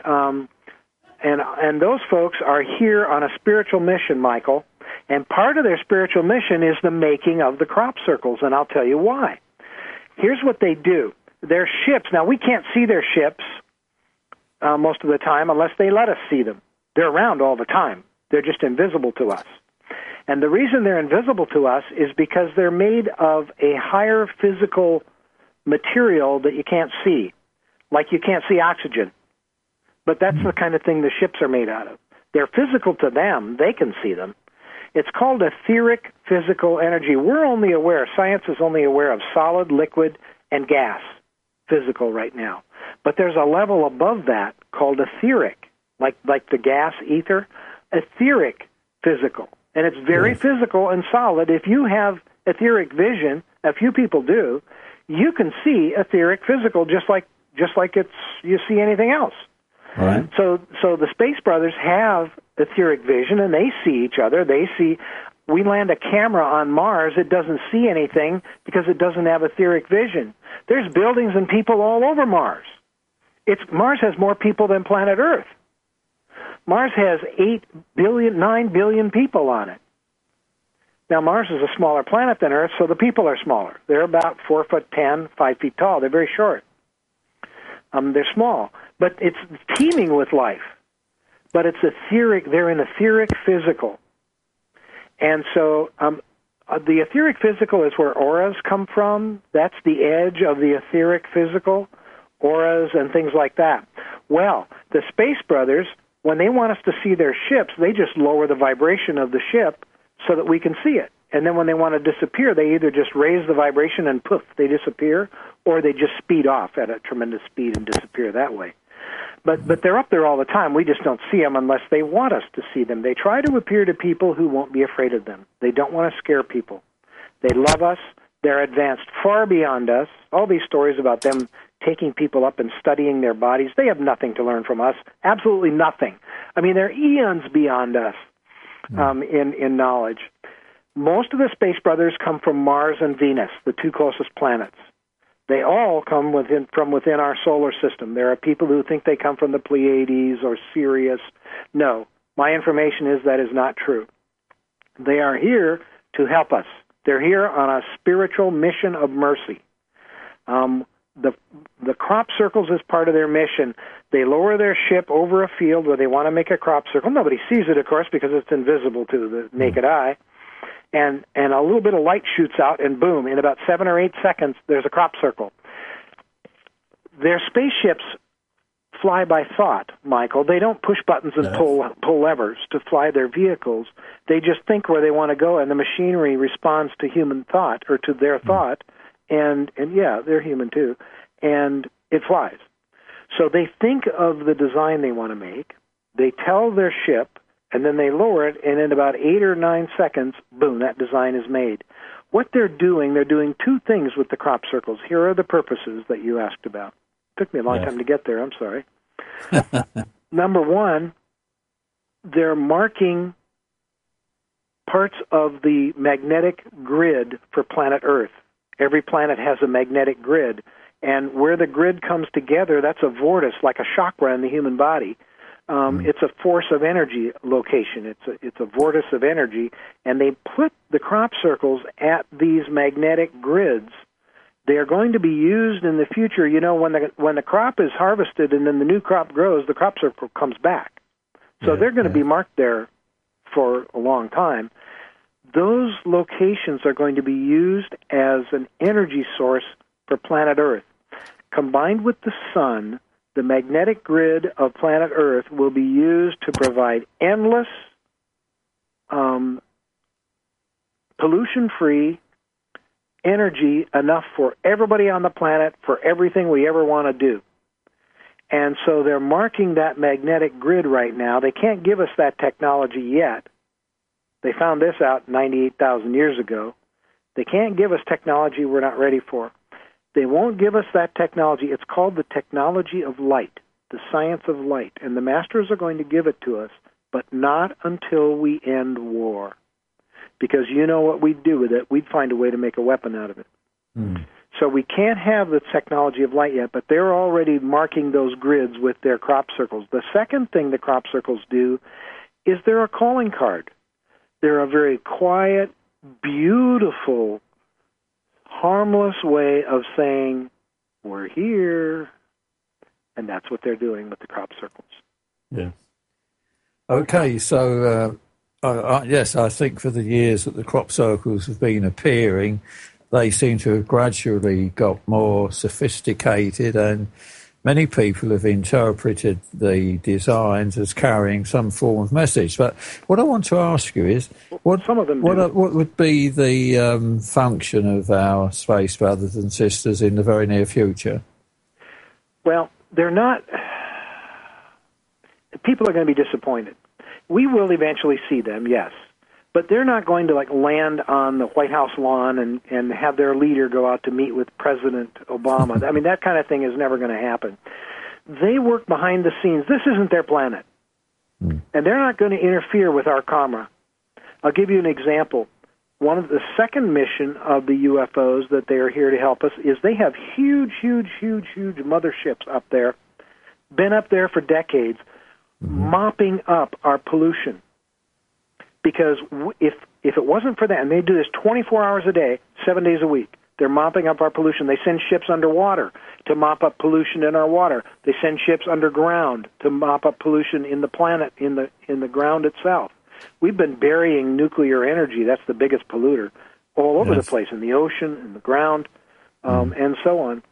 those folks are here on a spiritual mission, Michael. And part of their spiritual mission is the making of the crop circles, and I'll tell you why. Here's what they do. Their ships, now we can't see their ships most of the time unless they let us see them. They're around all the time. They're just invisible to us. And the reason they're invisible to us is because they're made of a higher physical material that you can't see, like you can't see oxygen. But that's the kind of thing the ships are made out of. They're physical to them. They can see them. It's called etheric physical energy. We're only aware, science is only aware of solid, liquid, and gas, physical right now. But there's a level above that called etheric, like the gas, ether, etheric physical. And it's very physical and solid. If you have etheric vision, a few people do, you can see etheric physical just like you see anything else. Right. So the Space Brothers have etheric vision, and they see each other. We land a camera on Mars, it doesn't see anything because it doesn't have etheric vision. There's buildings and people all over Mars. Mars has more people than planet Earth. Mars has 9 billion people on it. Now, Mars is a smaller planet than Earth, so the people are smaller. They're about 4'10", 5 feet tall. They're very short. They're small, but it's teeming with life. But it's etheric. They're an etheric physical. And so the etheric physical is where auras come from. That's the edge of the etheric physical, auras and things like that. Well, the Space Brothers, when they want us to see their ships, they just lower the vibration of the ship so that we can see it. And then when they want to disappear, they either just raise the vibration and poof, they disappear, or they just speed off at a tremendous speed and disappear that way. But they're up there all the time. We just don't see them unless they want us to see them. They try to appear to people who won't be afraid of them. They don't want to scare people. They love us. They're advanced far beyond us. All these stories about them taking people up and studying their bodies, they have nothing to learn from us. Absolutely nothing. I mean, they're eons beyond us in knowledge. Most of the Space Brothers come from Mars and Venus, the two closest planets. They all come from within our solar system. There are people who think they come from the Pleiades or Sirius. No, my information is that is not true. They are here to help us. They're here on a spiritual mission of mercy. The crop circles is part of their mission. They lower their ship over a field where they want to make a crop circle. Nobody sees it, of course, because it's invisible to the naked eye. And a little bit of light shoots out, and boom, in about 7 or 8 seconds, there's a crop circle. Their spaceships fly by thought, Michael. They don't push buttons and pull levers to fly their vehicles. They just think where they want to go, and the machinery responds to human thought, or to their thought, and yeah, they're human too, and it flies. So they think of the design they want to make, they tell their ship, and then they lower it, and in about 8 or 9 seconds, boom, that design is made. What they're doing two things with the crop circles. Here are the purposes that you asked about. It took me a long time to get there, I'm sorry. Number one, they're marking parts of the magnetic grid for planet Earth. Every planet has a magnetic grid, And where the grid comes together, that's a vortex, like a chakra in the human body. It's a force of energy location. It's a vortex of energy, and they put the crop circles at these magnetic grids. They are going to be used in the future. You know, when the crop is harvested and then the new crop grows, the crop circle comes back. So they're going to be marked there for a long time. Those locations are going to be used as an energy source for planet Earth. Combined with the sun, the magnetic grid of planet Earth will be used to provide endless, pollution-free energy, enough for everybody on the planet, for everything we ever want to do. And so they're marking that magnetic grid right now. They can't give us that technology yet. They found this out 98,000 years ago. They can't give us technology we're not ready for. They won't give us that technology. It's called the technology of light, the science of light. And the masters are going to give it to us, but not until we end war. Because you know what we'd do with it? We'd find a way to make a weapon out of it. So we can't have the technology of light yet, but they're already marking those grids with their crop circles. The second thing the crop circles do is they're a calling card. They're a very quiet, beautiful, harmless way of saying, we're here. And that's what they're doing with the crop circles. Yeah. Okay, so yes, I think for the years that the crop circles have been appearing, they seem to have gradually got more sophisticated, and many people have interpreted the designs as carrying some form of message. But what I want to ask you is, what would be the function of our space brothers and sisters in the very near future? Well, they're not. People are going to be disappointed. We will eventually see them, yes. But they're not going to land on the White House lawn and have their leader go out to meet with President Obama. I mean, that kind of thing is never going to happen. They work behind the scenes. This isn't their planet. And they're not going to interfere with our karma. I'll give you an example. One of the second mission of the UFOs that they are here to help us is they have huge motherships up there, been up there for decades, mopping up our pollution. Because if it wasn't for that, and they do this 24 hours a day, 7 days a week, they're mopping up our pollution. They send ships underwater to mop up pollution in our water. They send ships underground to mop up pollution in the planet, in the ground itself. We've been burying nuclear energy. That's the biggest polluter all over the place, in the ocean, in the ground, and so on,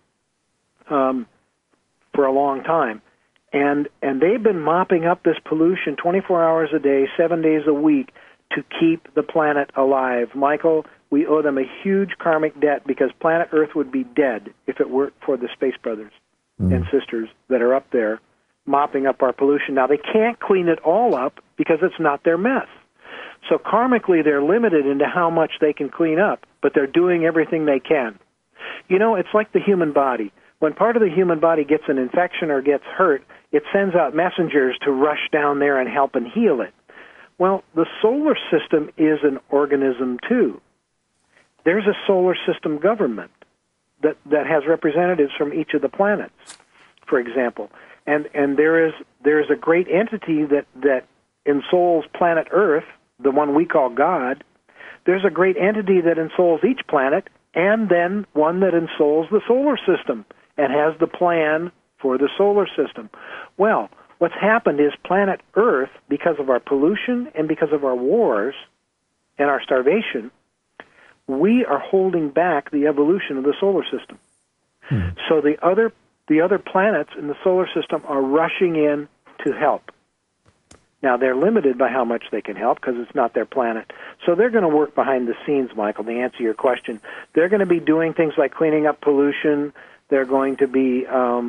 for a long time. And they've been mopping up this pollution 24 hours a day, 7 days a week to keep the planet alive. Michael, we owe them a huge karmic debt, because planet Earth would be dead if it weren't for the space brothers and sisters that are up there mopping up our pollution. Now, they can't clean it all up because it's not their mess. So karmically, they're limited into how much they can clean up, but they're doing everything they can. You know, it's like the human body. When part of the human body gets an infection or gets hurt, it sends out messengers to rush down there and help and heal it. Well, the solar system is an organism, too. There's a solar system government that has representatives from each of the planets, for example. And there is a great entity that ensouls planet Earth, the one we call God. There's a great entity that ensouls each planet, and then one that ensouls the solar system and has the plan for the solar system. Well, what's happened is planet Earth, because of our pollution and because of our wars and our starvation, we are holding back the evolution of the solar system. So the other planets in the solar system are rushing in to help. Now, they're limited by how much they can help because it's not their planet. So they're going to work behind the scenes, Michael, to answer your question. They're going to be doing things like cleaning up pollution. They're going to be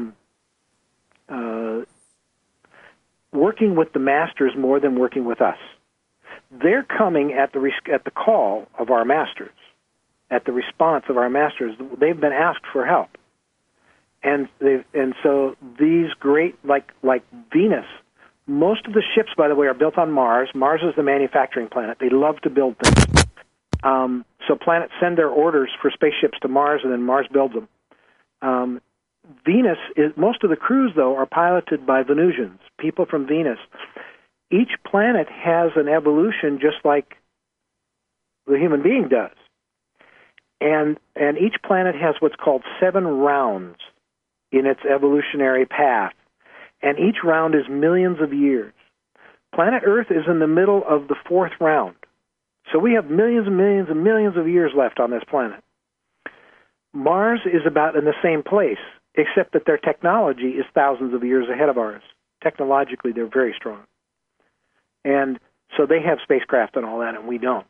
working with the masters more than working with us. They're coming at the call of our masters, at the response of our masters. They've been asked for help. And so these great, like Venus, most of the ships, by the way, are built on Mars. Mars is the manufacturing planet. They love to build things. So planets send their orders for spaceships to Mars, and then Mars builds them. Venus is, most of the crews, though, are piloted by Venusians, people from Venus. Each planet has an evolution just like the human being does. And each planet has what's called 7 rounds in its evolutionary path. And each round is millions of years. Planet Earth is in the middle of the 4th round. So we have millions and millions and millions of years left on this planet. Mars is about in the same place, except that their technology is thousands of years ahead of ours. Technologically, they're very strong. And so they have spacecraft and all that, and we don't.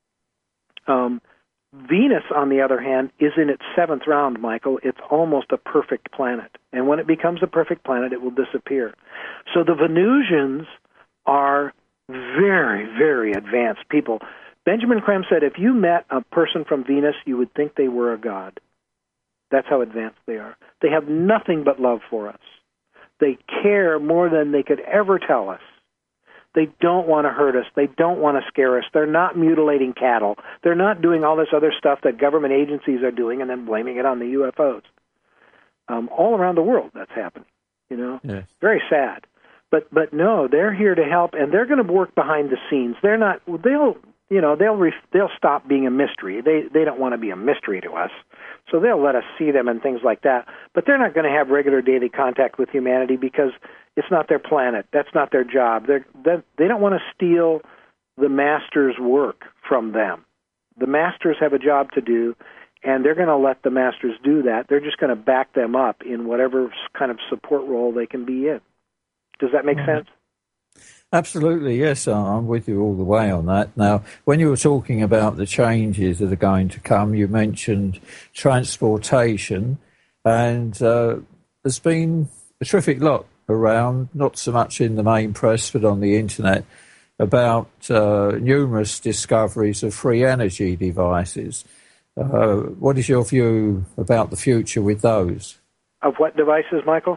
Venus, on the other hand, is in its 7th round, Michael. It's almost a perfect planet. And when it becomes a perfect planet, it will disappear. So the Venusians are very, very advanced people. Benjamin Creme said if you met a person from Venus, you would think they were a god. That's how advanced they are. They have nothing but love for us. They care more than they could ever tell us. They don't want to hurt us. They don't want to scare us. They're not mutilating cattle. They're not doing all this other stuff that government agencies are doing and then blaming it on the UFOs. All around the world, that's happening. Yes. Very sad. But no, they're here to help, and they're going to work behind the scenes. They're not. They'll stop being a mystery. They don't want to be a mystery to us, so they'll let us see them and things like that. But they're not going to have regular daily contact with humanity because it's not their planet. That's not their job. They don't want to steal the masters' work from them. The masters have a job to do, and they're going to let the masters do that. They're just going to back them up in whatever kind of support role they can be in. Does that make sense? Absolutely, yes. I'm with you all the way on that. Now, when you were talking about the changes that are going to come, you mentioned transportation, and there's been a terrific lot around, not so much in the main press, but on the internet, about numerous discoveries of free energy devices. What is your view about the future with those? Of what devices, Michael?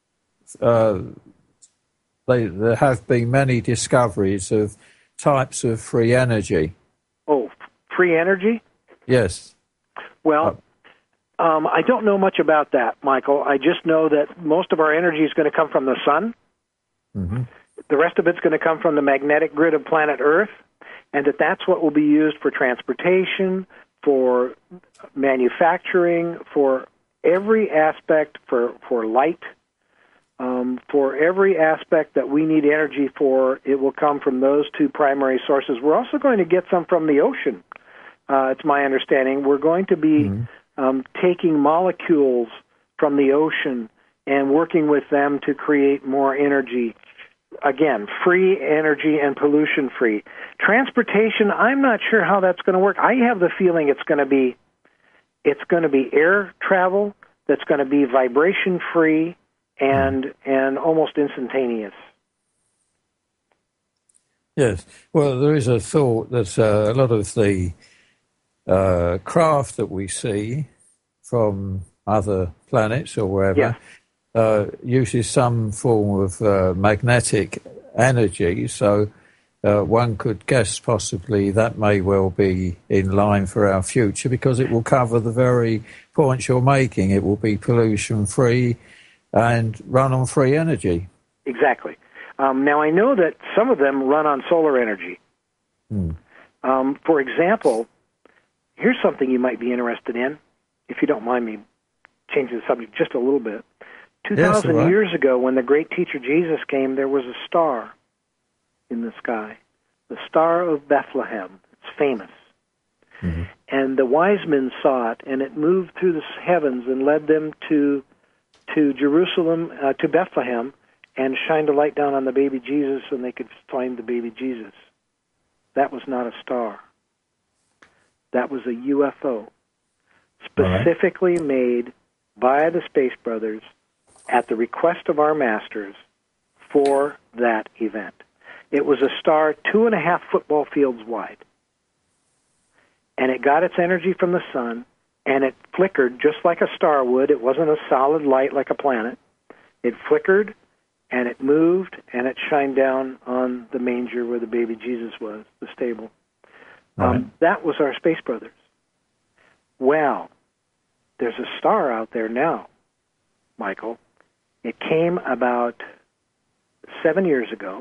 There have been many discoveries of types of free energy. Oh, free energy? Yes. Well, I don't know much about that, Michael. I just know that most of our energy is going to come from the sun. Mm-hmm. The rest of it's going to come from the magnetic grid of planet Earth, and that's what will be used for transportation, for manufacturing, for every aspect, for light. For every aspect that we need energy for, it will come from those 2 primary sources. We're also going to get some from the ocean, it's my understanding. We're going to be taking molecules from the ocean and working with them to create more energy. Again, free energy and pollution-free. Transportation, I'm not sure how that's going to work. I have the feeling it's going to be air travel that's going to be vibration-free and almost instantaneous. Yes. Well, there is a thought that a lot of the craft that we see from other planets or wherever uses some form of magnetic energy. So one could guess possibly that may well be in line for our future because it will cover the very points you're making. It will be pollution-free and run on free energy. Exactly. Now, I know that some of them run on solar energy. For example, here's something you might be interested in, if you don't mind me changing the subject just a little bit. 2,000 years ago, when the great teacher Jesus came, there was a star in the sky, the Star of Bethlehem. It's famous. Mm-hmm. And the wise men saw it, and it moved through the heavens and led them to Jerusalem, to Bethlehem, and shined a light down on the baby Jesus, and they could find the baby Jesus. That was not a star. That was a UFO, specifically made by the Space Brothers at the request of our masters for that event. It was a star 2.5 football fields wide, and it got its energy from the sun, and it flickered just like a star would. It wasn't a solid light like a planet. It flickered, and it moved, and it shined down on the manger where the baby Jesus was, the stable. That was our Space Brothers. Well, there's a star out there now Michael. It came about 7 years ago,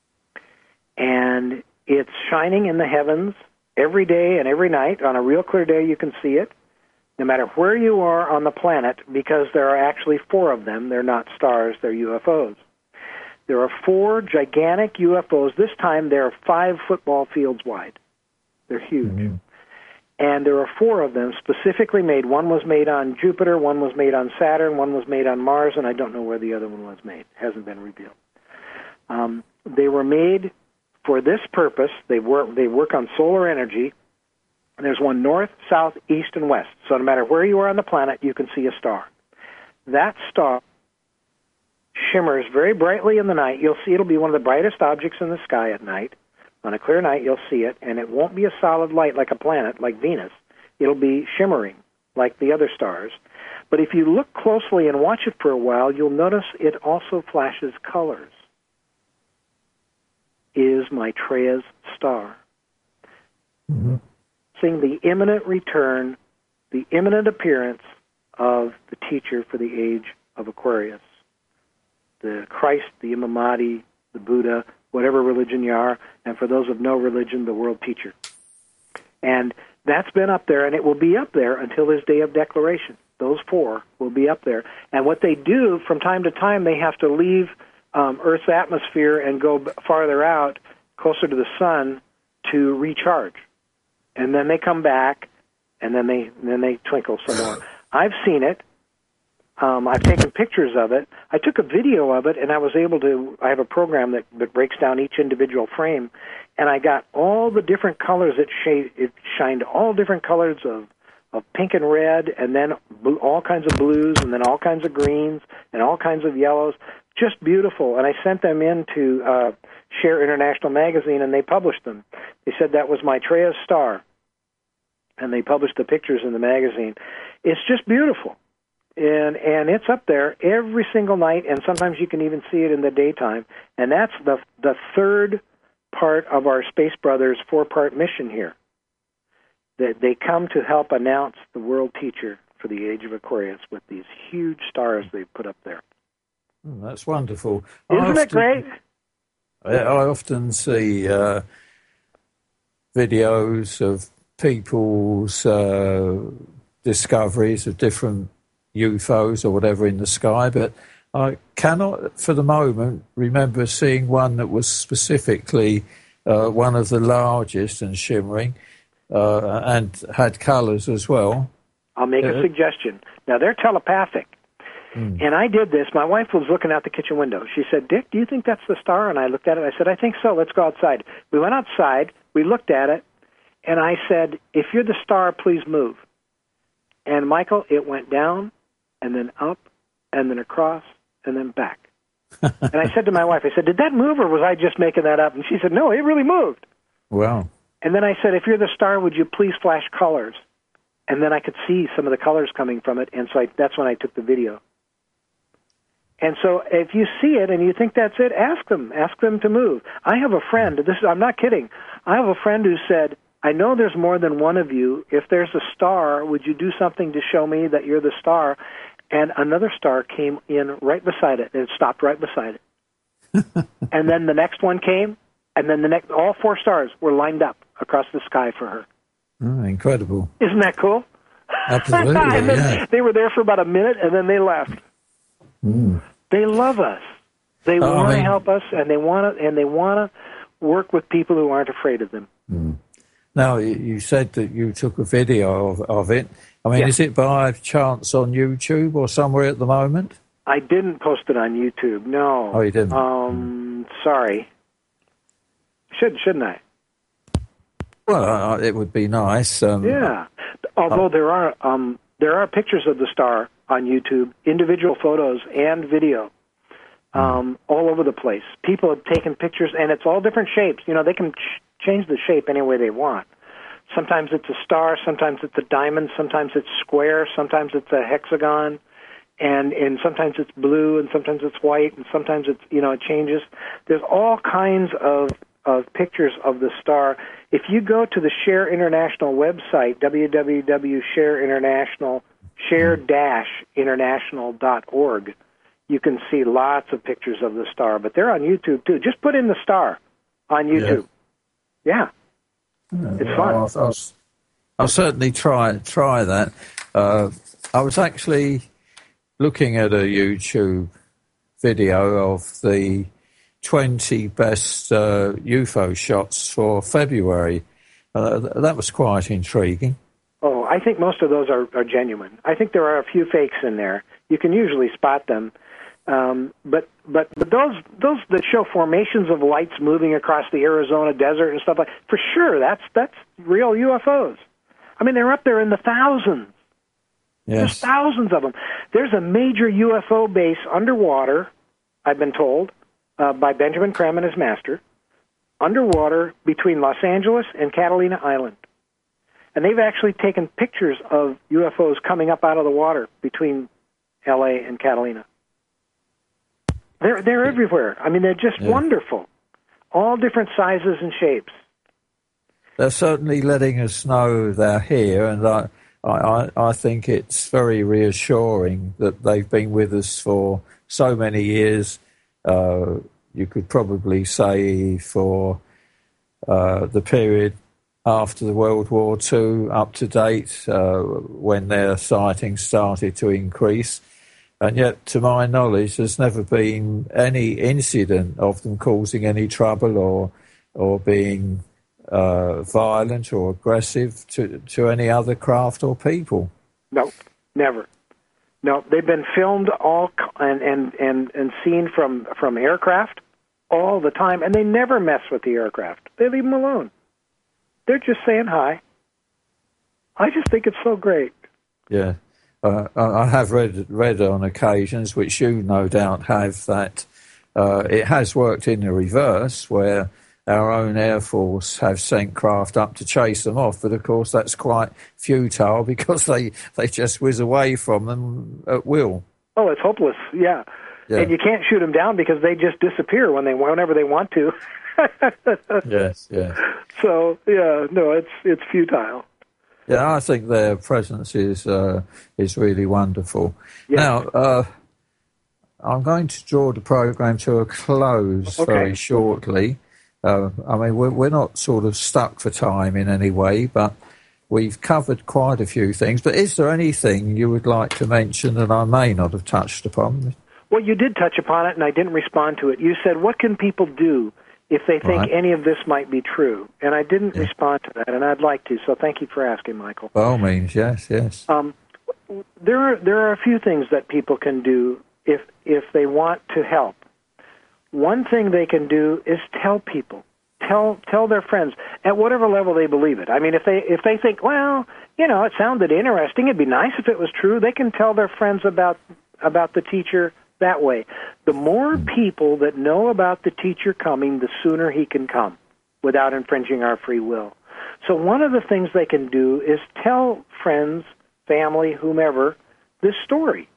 and it's shining in the heavens every day and every night. On a real clear day, you can see it, no matter where you are on the planet, because there are actually 4 of them. They're not stars, they're UFOs. There are 4 gigantic UFOs. This time, they're 5 football fields wide. They're huge. Mm-hmm. And there are 4 of them specifically made. One was made on Jupiter, one was made on Saturn, one was made on Mars, and I don't know where the other one was made. It hasn't been revealed. They were made for this purpose. They work on solar energy. There's one north, south, east, and west. So no matter where you are on the planet, you can see a star. That star shimmers very brightly in the night. You'll see it'll be one of the brightest objects in the sky at night. On a clear night, you'll see it, and it won't be a solid light like a planet, like Venus. It'll be shimmering like the other stars. But if you look closely and watch it for a while, you'll notice it also flashes colors. Is Maitreya's star. Mm-hmm. Seeing the imminent return, the imminent appearance of the teacher for the age of Aquarius. The Christ, the Imam Mahdi, the Buddha, whatever religion you are, and for those of no religion, the world teacher. And that's been up there, and it will be up there until his day of declaration. Those 4 will be up there. And what they do from time to time, they have to leave Earth's atmosphere and go farther out, closer to the sun, to recharge. And then they come back, and then they twinkle some more. I've seen it. I've taken pictures of it. I took a video of it, and I was able to, I have a program that breaks down each individual frame, and I got all the different colors. It shined all different colors of pink and red, and then all kinds of blues, and then all kinds of greens, and all kinds of yellows. Just beautiful. And I sent them in to Share International magazine, and they published them. They said that was Maitreya's star, and they published the pictures in the magazine. It's just beautiful. And it's up there every single night, and sometimes you can even see it in the daytime. And that's the third part of our Space Brothers 4-part mission here. That they come to help announce the world teacher for the age of Aquarius with these huge stars they've put up there. That's wonderful. Isn't it great? I often see videos of people's discoveries of different UFOs or whatever in the sky, but I cannot, for the moment, remember seeing one that was specifically one of the largest and shimmering and had colours as well. I'll make a suggestion. Now, they're telepathic. And I did this. My wife was looking out the kitchen window. She said, "Dick, do you think that's the star?" And I looked at it. I said, "I think so. Let's go outside." We went outside. We looked at it. And I said, "If you're the star, please move." And, Michael, it went down and then up and then across and then back. And I said to my wife, I said, "Did that move or was I just making that up?" And she said, "No, it really moved." Wow. And then I said, "If you're the star, would you please flash colors?" And then I could see some of the colors coming from it. And so that's when I took the video. And so if you see it and you think that's it, ask them to move. I have a friend, I'm not kidding, I have a friend who said, "I know there's more than one of you. If there's a star, would you do something to show me that you're the star?" And another star came in right beside it. It stopped right beside it. And then the next one came, and then all 4 stars were lined up across the sky for her. Oh, incredible. Isn't that cool? Absolutely, and then yeah. They were there for about a minute, and then they left. They love us. They want to help us, and they want to work with people who aren't afraid of them. Now, you said that you took a video of it. I mean, Is it by chance on YouTube or somewhere at the moment? I didn't post it on YouTube, no. Oh, you didn't? Sorry. Shouldn't I? Well, it would be nice. Yeah. Although there are pictures of the star on YouTube, individual photos and video, all over the place. People have taken pictures, and it's all different shapes. You know, they can change the shape any way they want. Sometimes it's a star, sometimes it's a diamond, sometimes it's square, sometimes it's a hexagon, and sometimes it's blue, and sometimes it's white, and sometimes it's, it changes. There's all kinds of pictures of the star. If you go to the Share International website, www.shareinternational.com, share-international.org, you can see lots of pictures of the star. But they're on YouTube, too. Just put in the star on YouTube. Yeah. It's fun. I'll certainly try that. I was actually looking at a YouTube video of the 20 best UFO shots for February. That was quite intriguing. Oh, I think most of those are genuine. I think there are a few fakes in there. You can usually spot them. But those that show formations of lights moving across the Arizona desert and stuff like, for sure, that's real UFOs. I mean, they're up there in the thousands. Yes. There's thousands of them. There's a major UFO base underwater, I've been told, by Benjamin Creme and his master, underwater between Los Angeles and Catalina Island. And they've actually taken pictures of UFOs coming up out of the water between L.A. and Catalina. They're everywhere. I mean, they're just wonderful. All different sizes and shapes. They're certainly letting us know they're here, and I think it's very reassuring that they've been with us for so many years. You could probably say for the period after the World War II up to date, when their sightings started to increase. And yet, to my knowledge, there's never been any incident of them causing any trouble or being violent or aggressive to any other craft or people. No, never. No, they've been filmed all and seen from aircraft all the time, and they never mess with the aircraft. They leave them alone. They're just saying hi. I just think it's so great. Yeah. I have read on occasions, which you no doubt have, that it has worked in the reverse, where our own Air Force have sent craft up to chase them off, but of course that's quite futile because they just whiz away from them at will. Oh, it's hopeless, yeah. And you can't shoot them down because they just disappear whenever they want to. Yes. So, it's futile. Yeah, I think their presence is really wonderful. Yeah. Now, I'm going to draw the program to a close very shortly. I mean, we're not sort of stuck for time in any way, but we've covered quite a few things. But is there anything you would like to mention that I may not have touched upon? Well, you did touch upon it, and I didn't respond to it. You said, what can people do if they think any of this might be true? And I didn't respond to that, and I'd like to, so thank you for asking, Michael. By all means, yes. There are a few things that people can do if they want to help. One thing they can do is tell people, tell their friends, at whatever level they believe it. I mean, if they think, well, it sounded interesting, it'd be nice if it was true, they can tell their friends about the teacher that way. The more people that know about the teacher coming, the sooner he can come without infringing our free will. So one of the things they can do is tell friends, family, whomever, this story.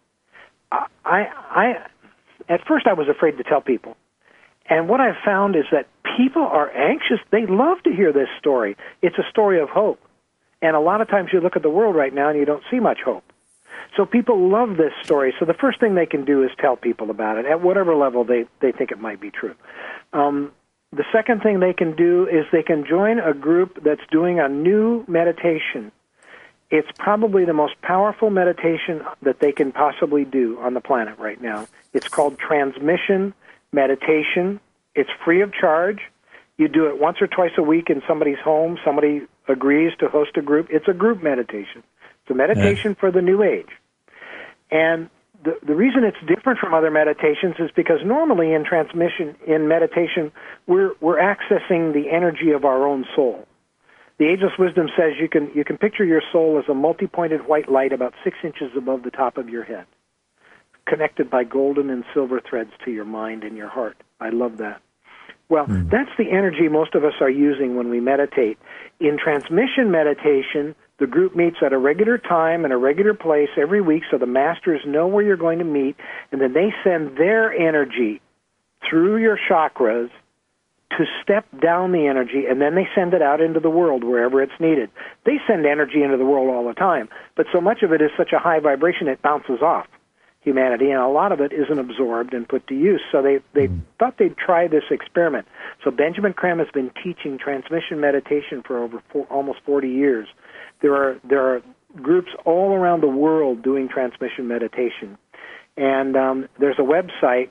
At first I was afraid to tell people. And what I've found is that people are anxious. They love to hear this story. It's a story of hope. And a lot of times you look at the world right now and you don't see much hope. So people love this story. So the first thing they can do is tell people about it at whatever level they think it might be true. The second thing they can do is they can join a group that's doing a new meditation. It's probably the most powerful meditation that they can possibly do on the planet right now. It's called Transmission Meditation. It's free of charge. You do it once or twice a week in somebody's home. Somebody agrees to host a group. It's a group meditation. It's a meditation for the new age. And the reason it's different from other meditations is because normally in meditation, we're accessing the energy of our own soul. The Ageless Wisdom says you can picture your soul as a multi-pointed white light about 6 inches above the top of your head, connected by golden and silver threads to your mind and your heart. I love that. Well, that's the energy most of us are using when we meditate. In transmission meditation, the group meets at a regular time and a regular place every week so the masters know where you're going to meet, and then they send their energy through your chakras to step down the energy, and then they send it out into the world wherever it's needed. They send energy into the world all the time, but so much of it is such a high vibration it bounces off humanity, and a lot of it isn't absorbed and put to use. So they thought they'd try this experiment. So Benjamin Creme has been teaching transmission meditation for over almost 40 years. There are groups all around the world doing transmission meditation. And there's a website,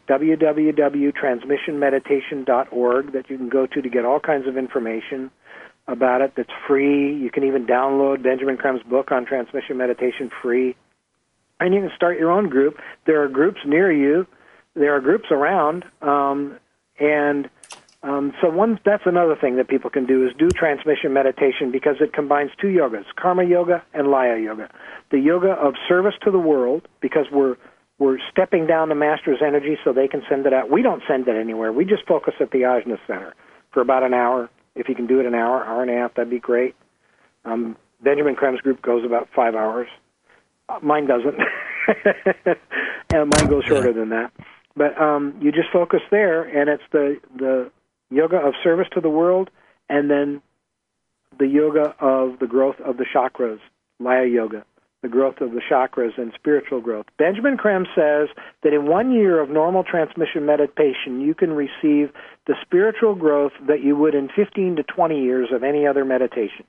www.transmissionmeditation.org, that you can go to get all kinds of information about it that's free. You can even download Benjamin Creme's book on transmission meditation free. And you can start your own group. There are groups near you. There are groups around. So that's another thing that people can do is do transmission meditation because it combines two yogas, Karma Yoga and Laya Yoga. The yoga of service to the world, because we're stepping down the Master's energy so they can send it out. We don't send it anywhere. We just focus at the Ajna Center for about an hour. If you can do it an hour, hour and a half, that'd be great. Benjamin Creme's group goes about 5 hours. Mine doesn't. And mine goes shorter than that. But you just focus there, and it's the yoga of service to the world, and then the yoga of the growth of the chakras, Laya Yoga, the growth of the chakras and spiritual growth. Benjamin Creme says that in 1 year of normal transmission meditation, you can receive the spiritual growth that you would in 15 to 20 years of any other meditation.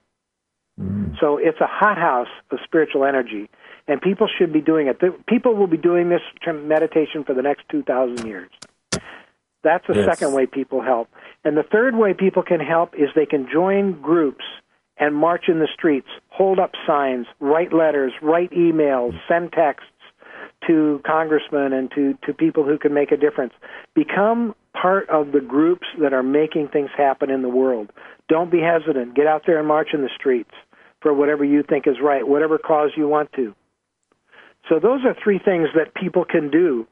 So it's a hothouse of spiritual energy, and people should be doing it. People will be doing this meditation for the next 2,000 years. That's the second way people help. And the third way people can help is they can join groups and march in the streets, hold up signs, write letters, write emails, send texts to congressmen and to people who can make a difference. Become part of the groups that are making things happen in the world. Don't be hesitant. Get out there and march in the streets for whatever you think is right, whatever cause you want to. So those are three things that people can do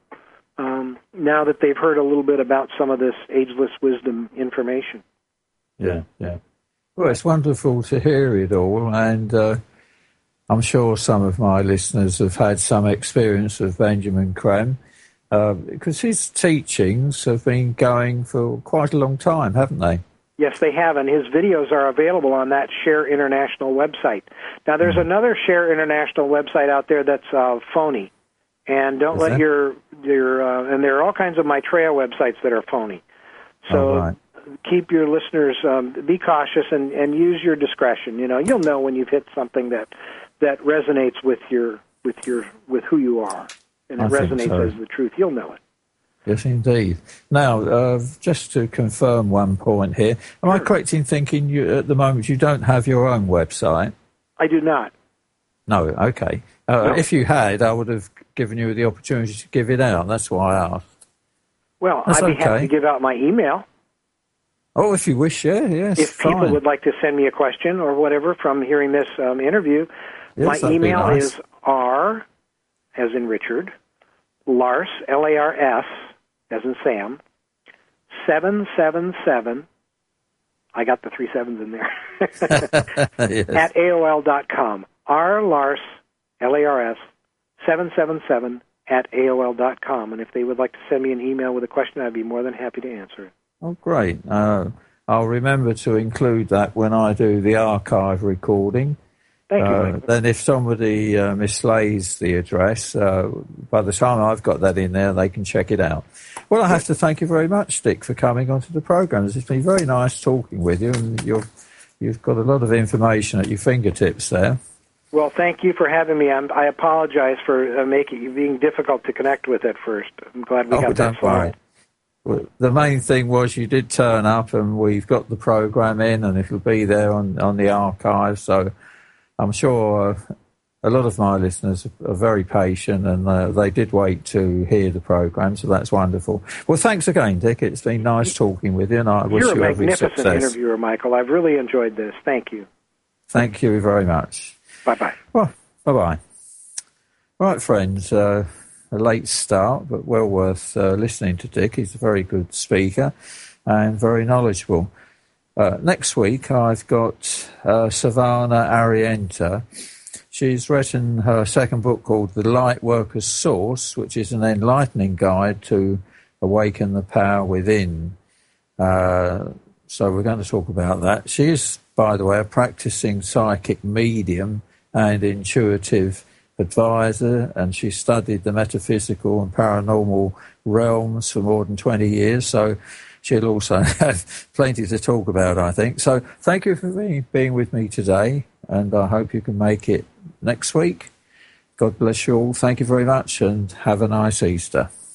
now that they've heard a little bit about some of this ageless wisdom information. Yeah. Well, it's wonderful to hear it all, and I'm sure some of my listeners have had some experience of Benjamin Creme, because his teachings have been going for quite a long time, haven't they? Yes, they have, and his videos are available on that Share International website. Now, there's another Share International website out there that's phony, and don't let your and there are all kinds of Maitreya websites that are phony. So keep your listeners, be cautious and use your discretion. You'll know when you've hit something that resonates with who you are, and it resonates as the truth. You'll know it. Yes, indeed. Now, just to confirm one point here, am I correct in thinking at the moment you don't have your own website? I do not. No, okay. No. If you had, I would have given you the opportunity to give it out. That's why I asked. Well, I'd be happy to give out my email. Oh, if you wish, yes. If people would like to send me a question or whatever from hearing this interview, my email is R, as in Richard, Lars, L-A-R-S, as in Sam, 777, I got the 3 7s in there, at AOL.com. R. Lars, L-A-R-S, 777 at AOL.com. And if they would like to send me an email with a question, I'd be more than happy to answer it. Oh, great. I'll remember to include that when I do the archive recording. Thank you. Then if somebody mislays the address, by the time I've got that in there, they can check it out. Well, I have to thank you very much, Dick, for coming onto the program. It's been very nice talking with you, and you've got a lot of information at your fingertips there. Well, thank you for having me. I apologize for being difficult to connect with at first. I'm glad we got that far. Well, the main thing was you did turn up, and we've got the program in, and it'll be there on the archive. So I'm sure a lot of my listeners are very patient, and they did wait to hear the program, so that's wonderful. Well, thanks again, Dick. It's been nice talking with you, and I wish you every success. You're a magnificent interviewer, Michael. I've really enjoyed this. Thank you. Thank you very much. Bye-bye. Well, bye-bye. Right, friends, a late start, but well worth listening to Dick. He's a very good speaker and very knowledgeable. Next week, I've got Savannah Arienta. She's written her second book called The Light Worker's Source, which is an enlightening guide to awaken the power within. So we're going to talk about that. She is, by the way, a practicing psychic medium and intuitive advisor, and she studied the metaphysical and paranormal realms for more than 20 years, so she'll also have plenty to talk about, I think. So thank you for being with me today, and I hope you can make it next week. God bless you all. Thank you very much, and have a nice Easter.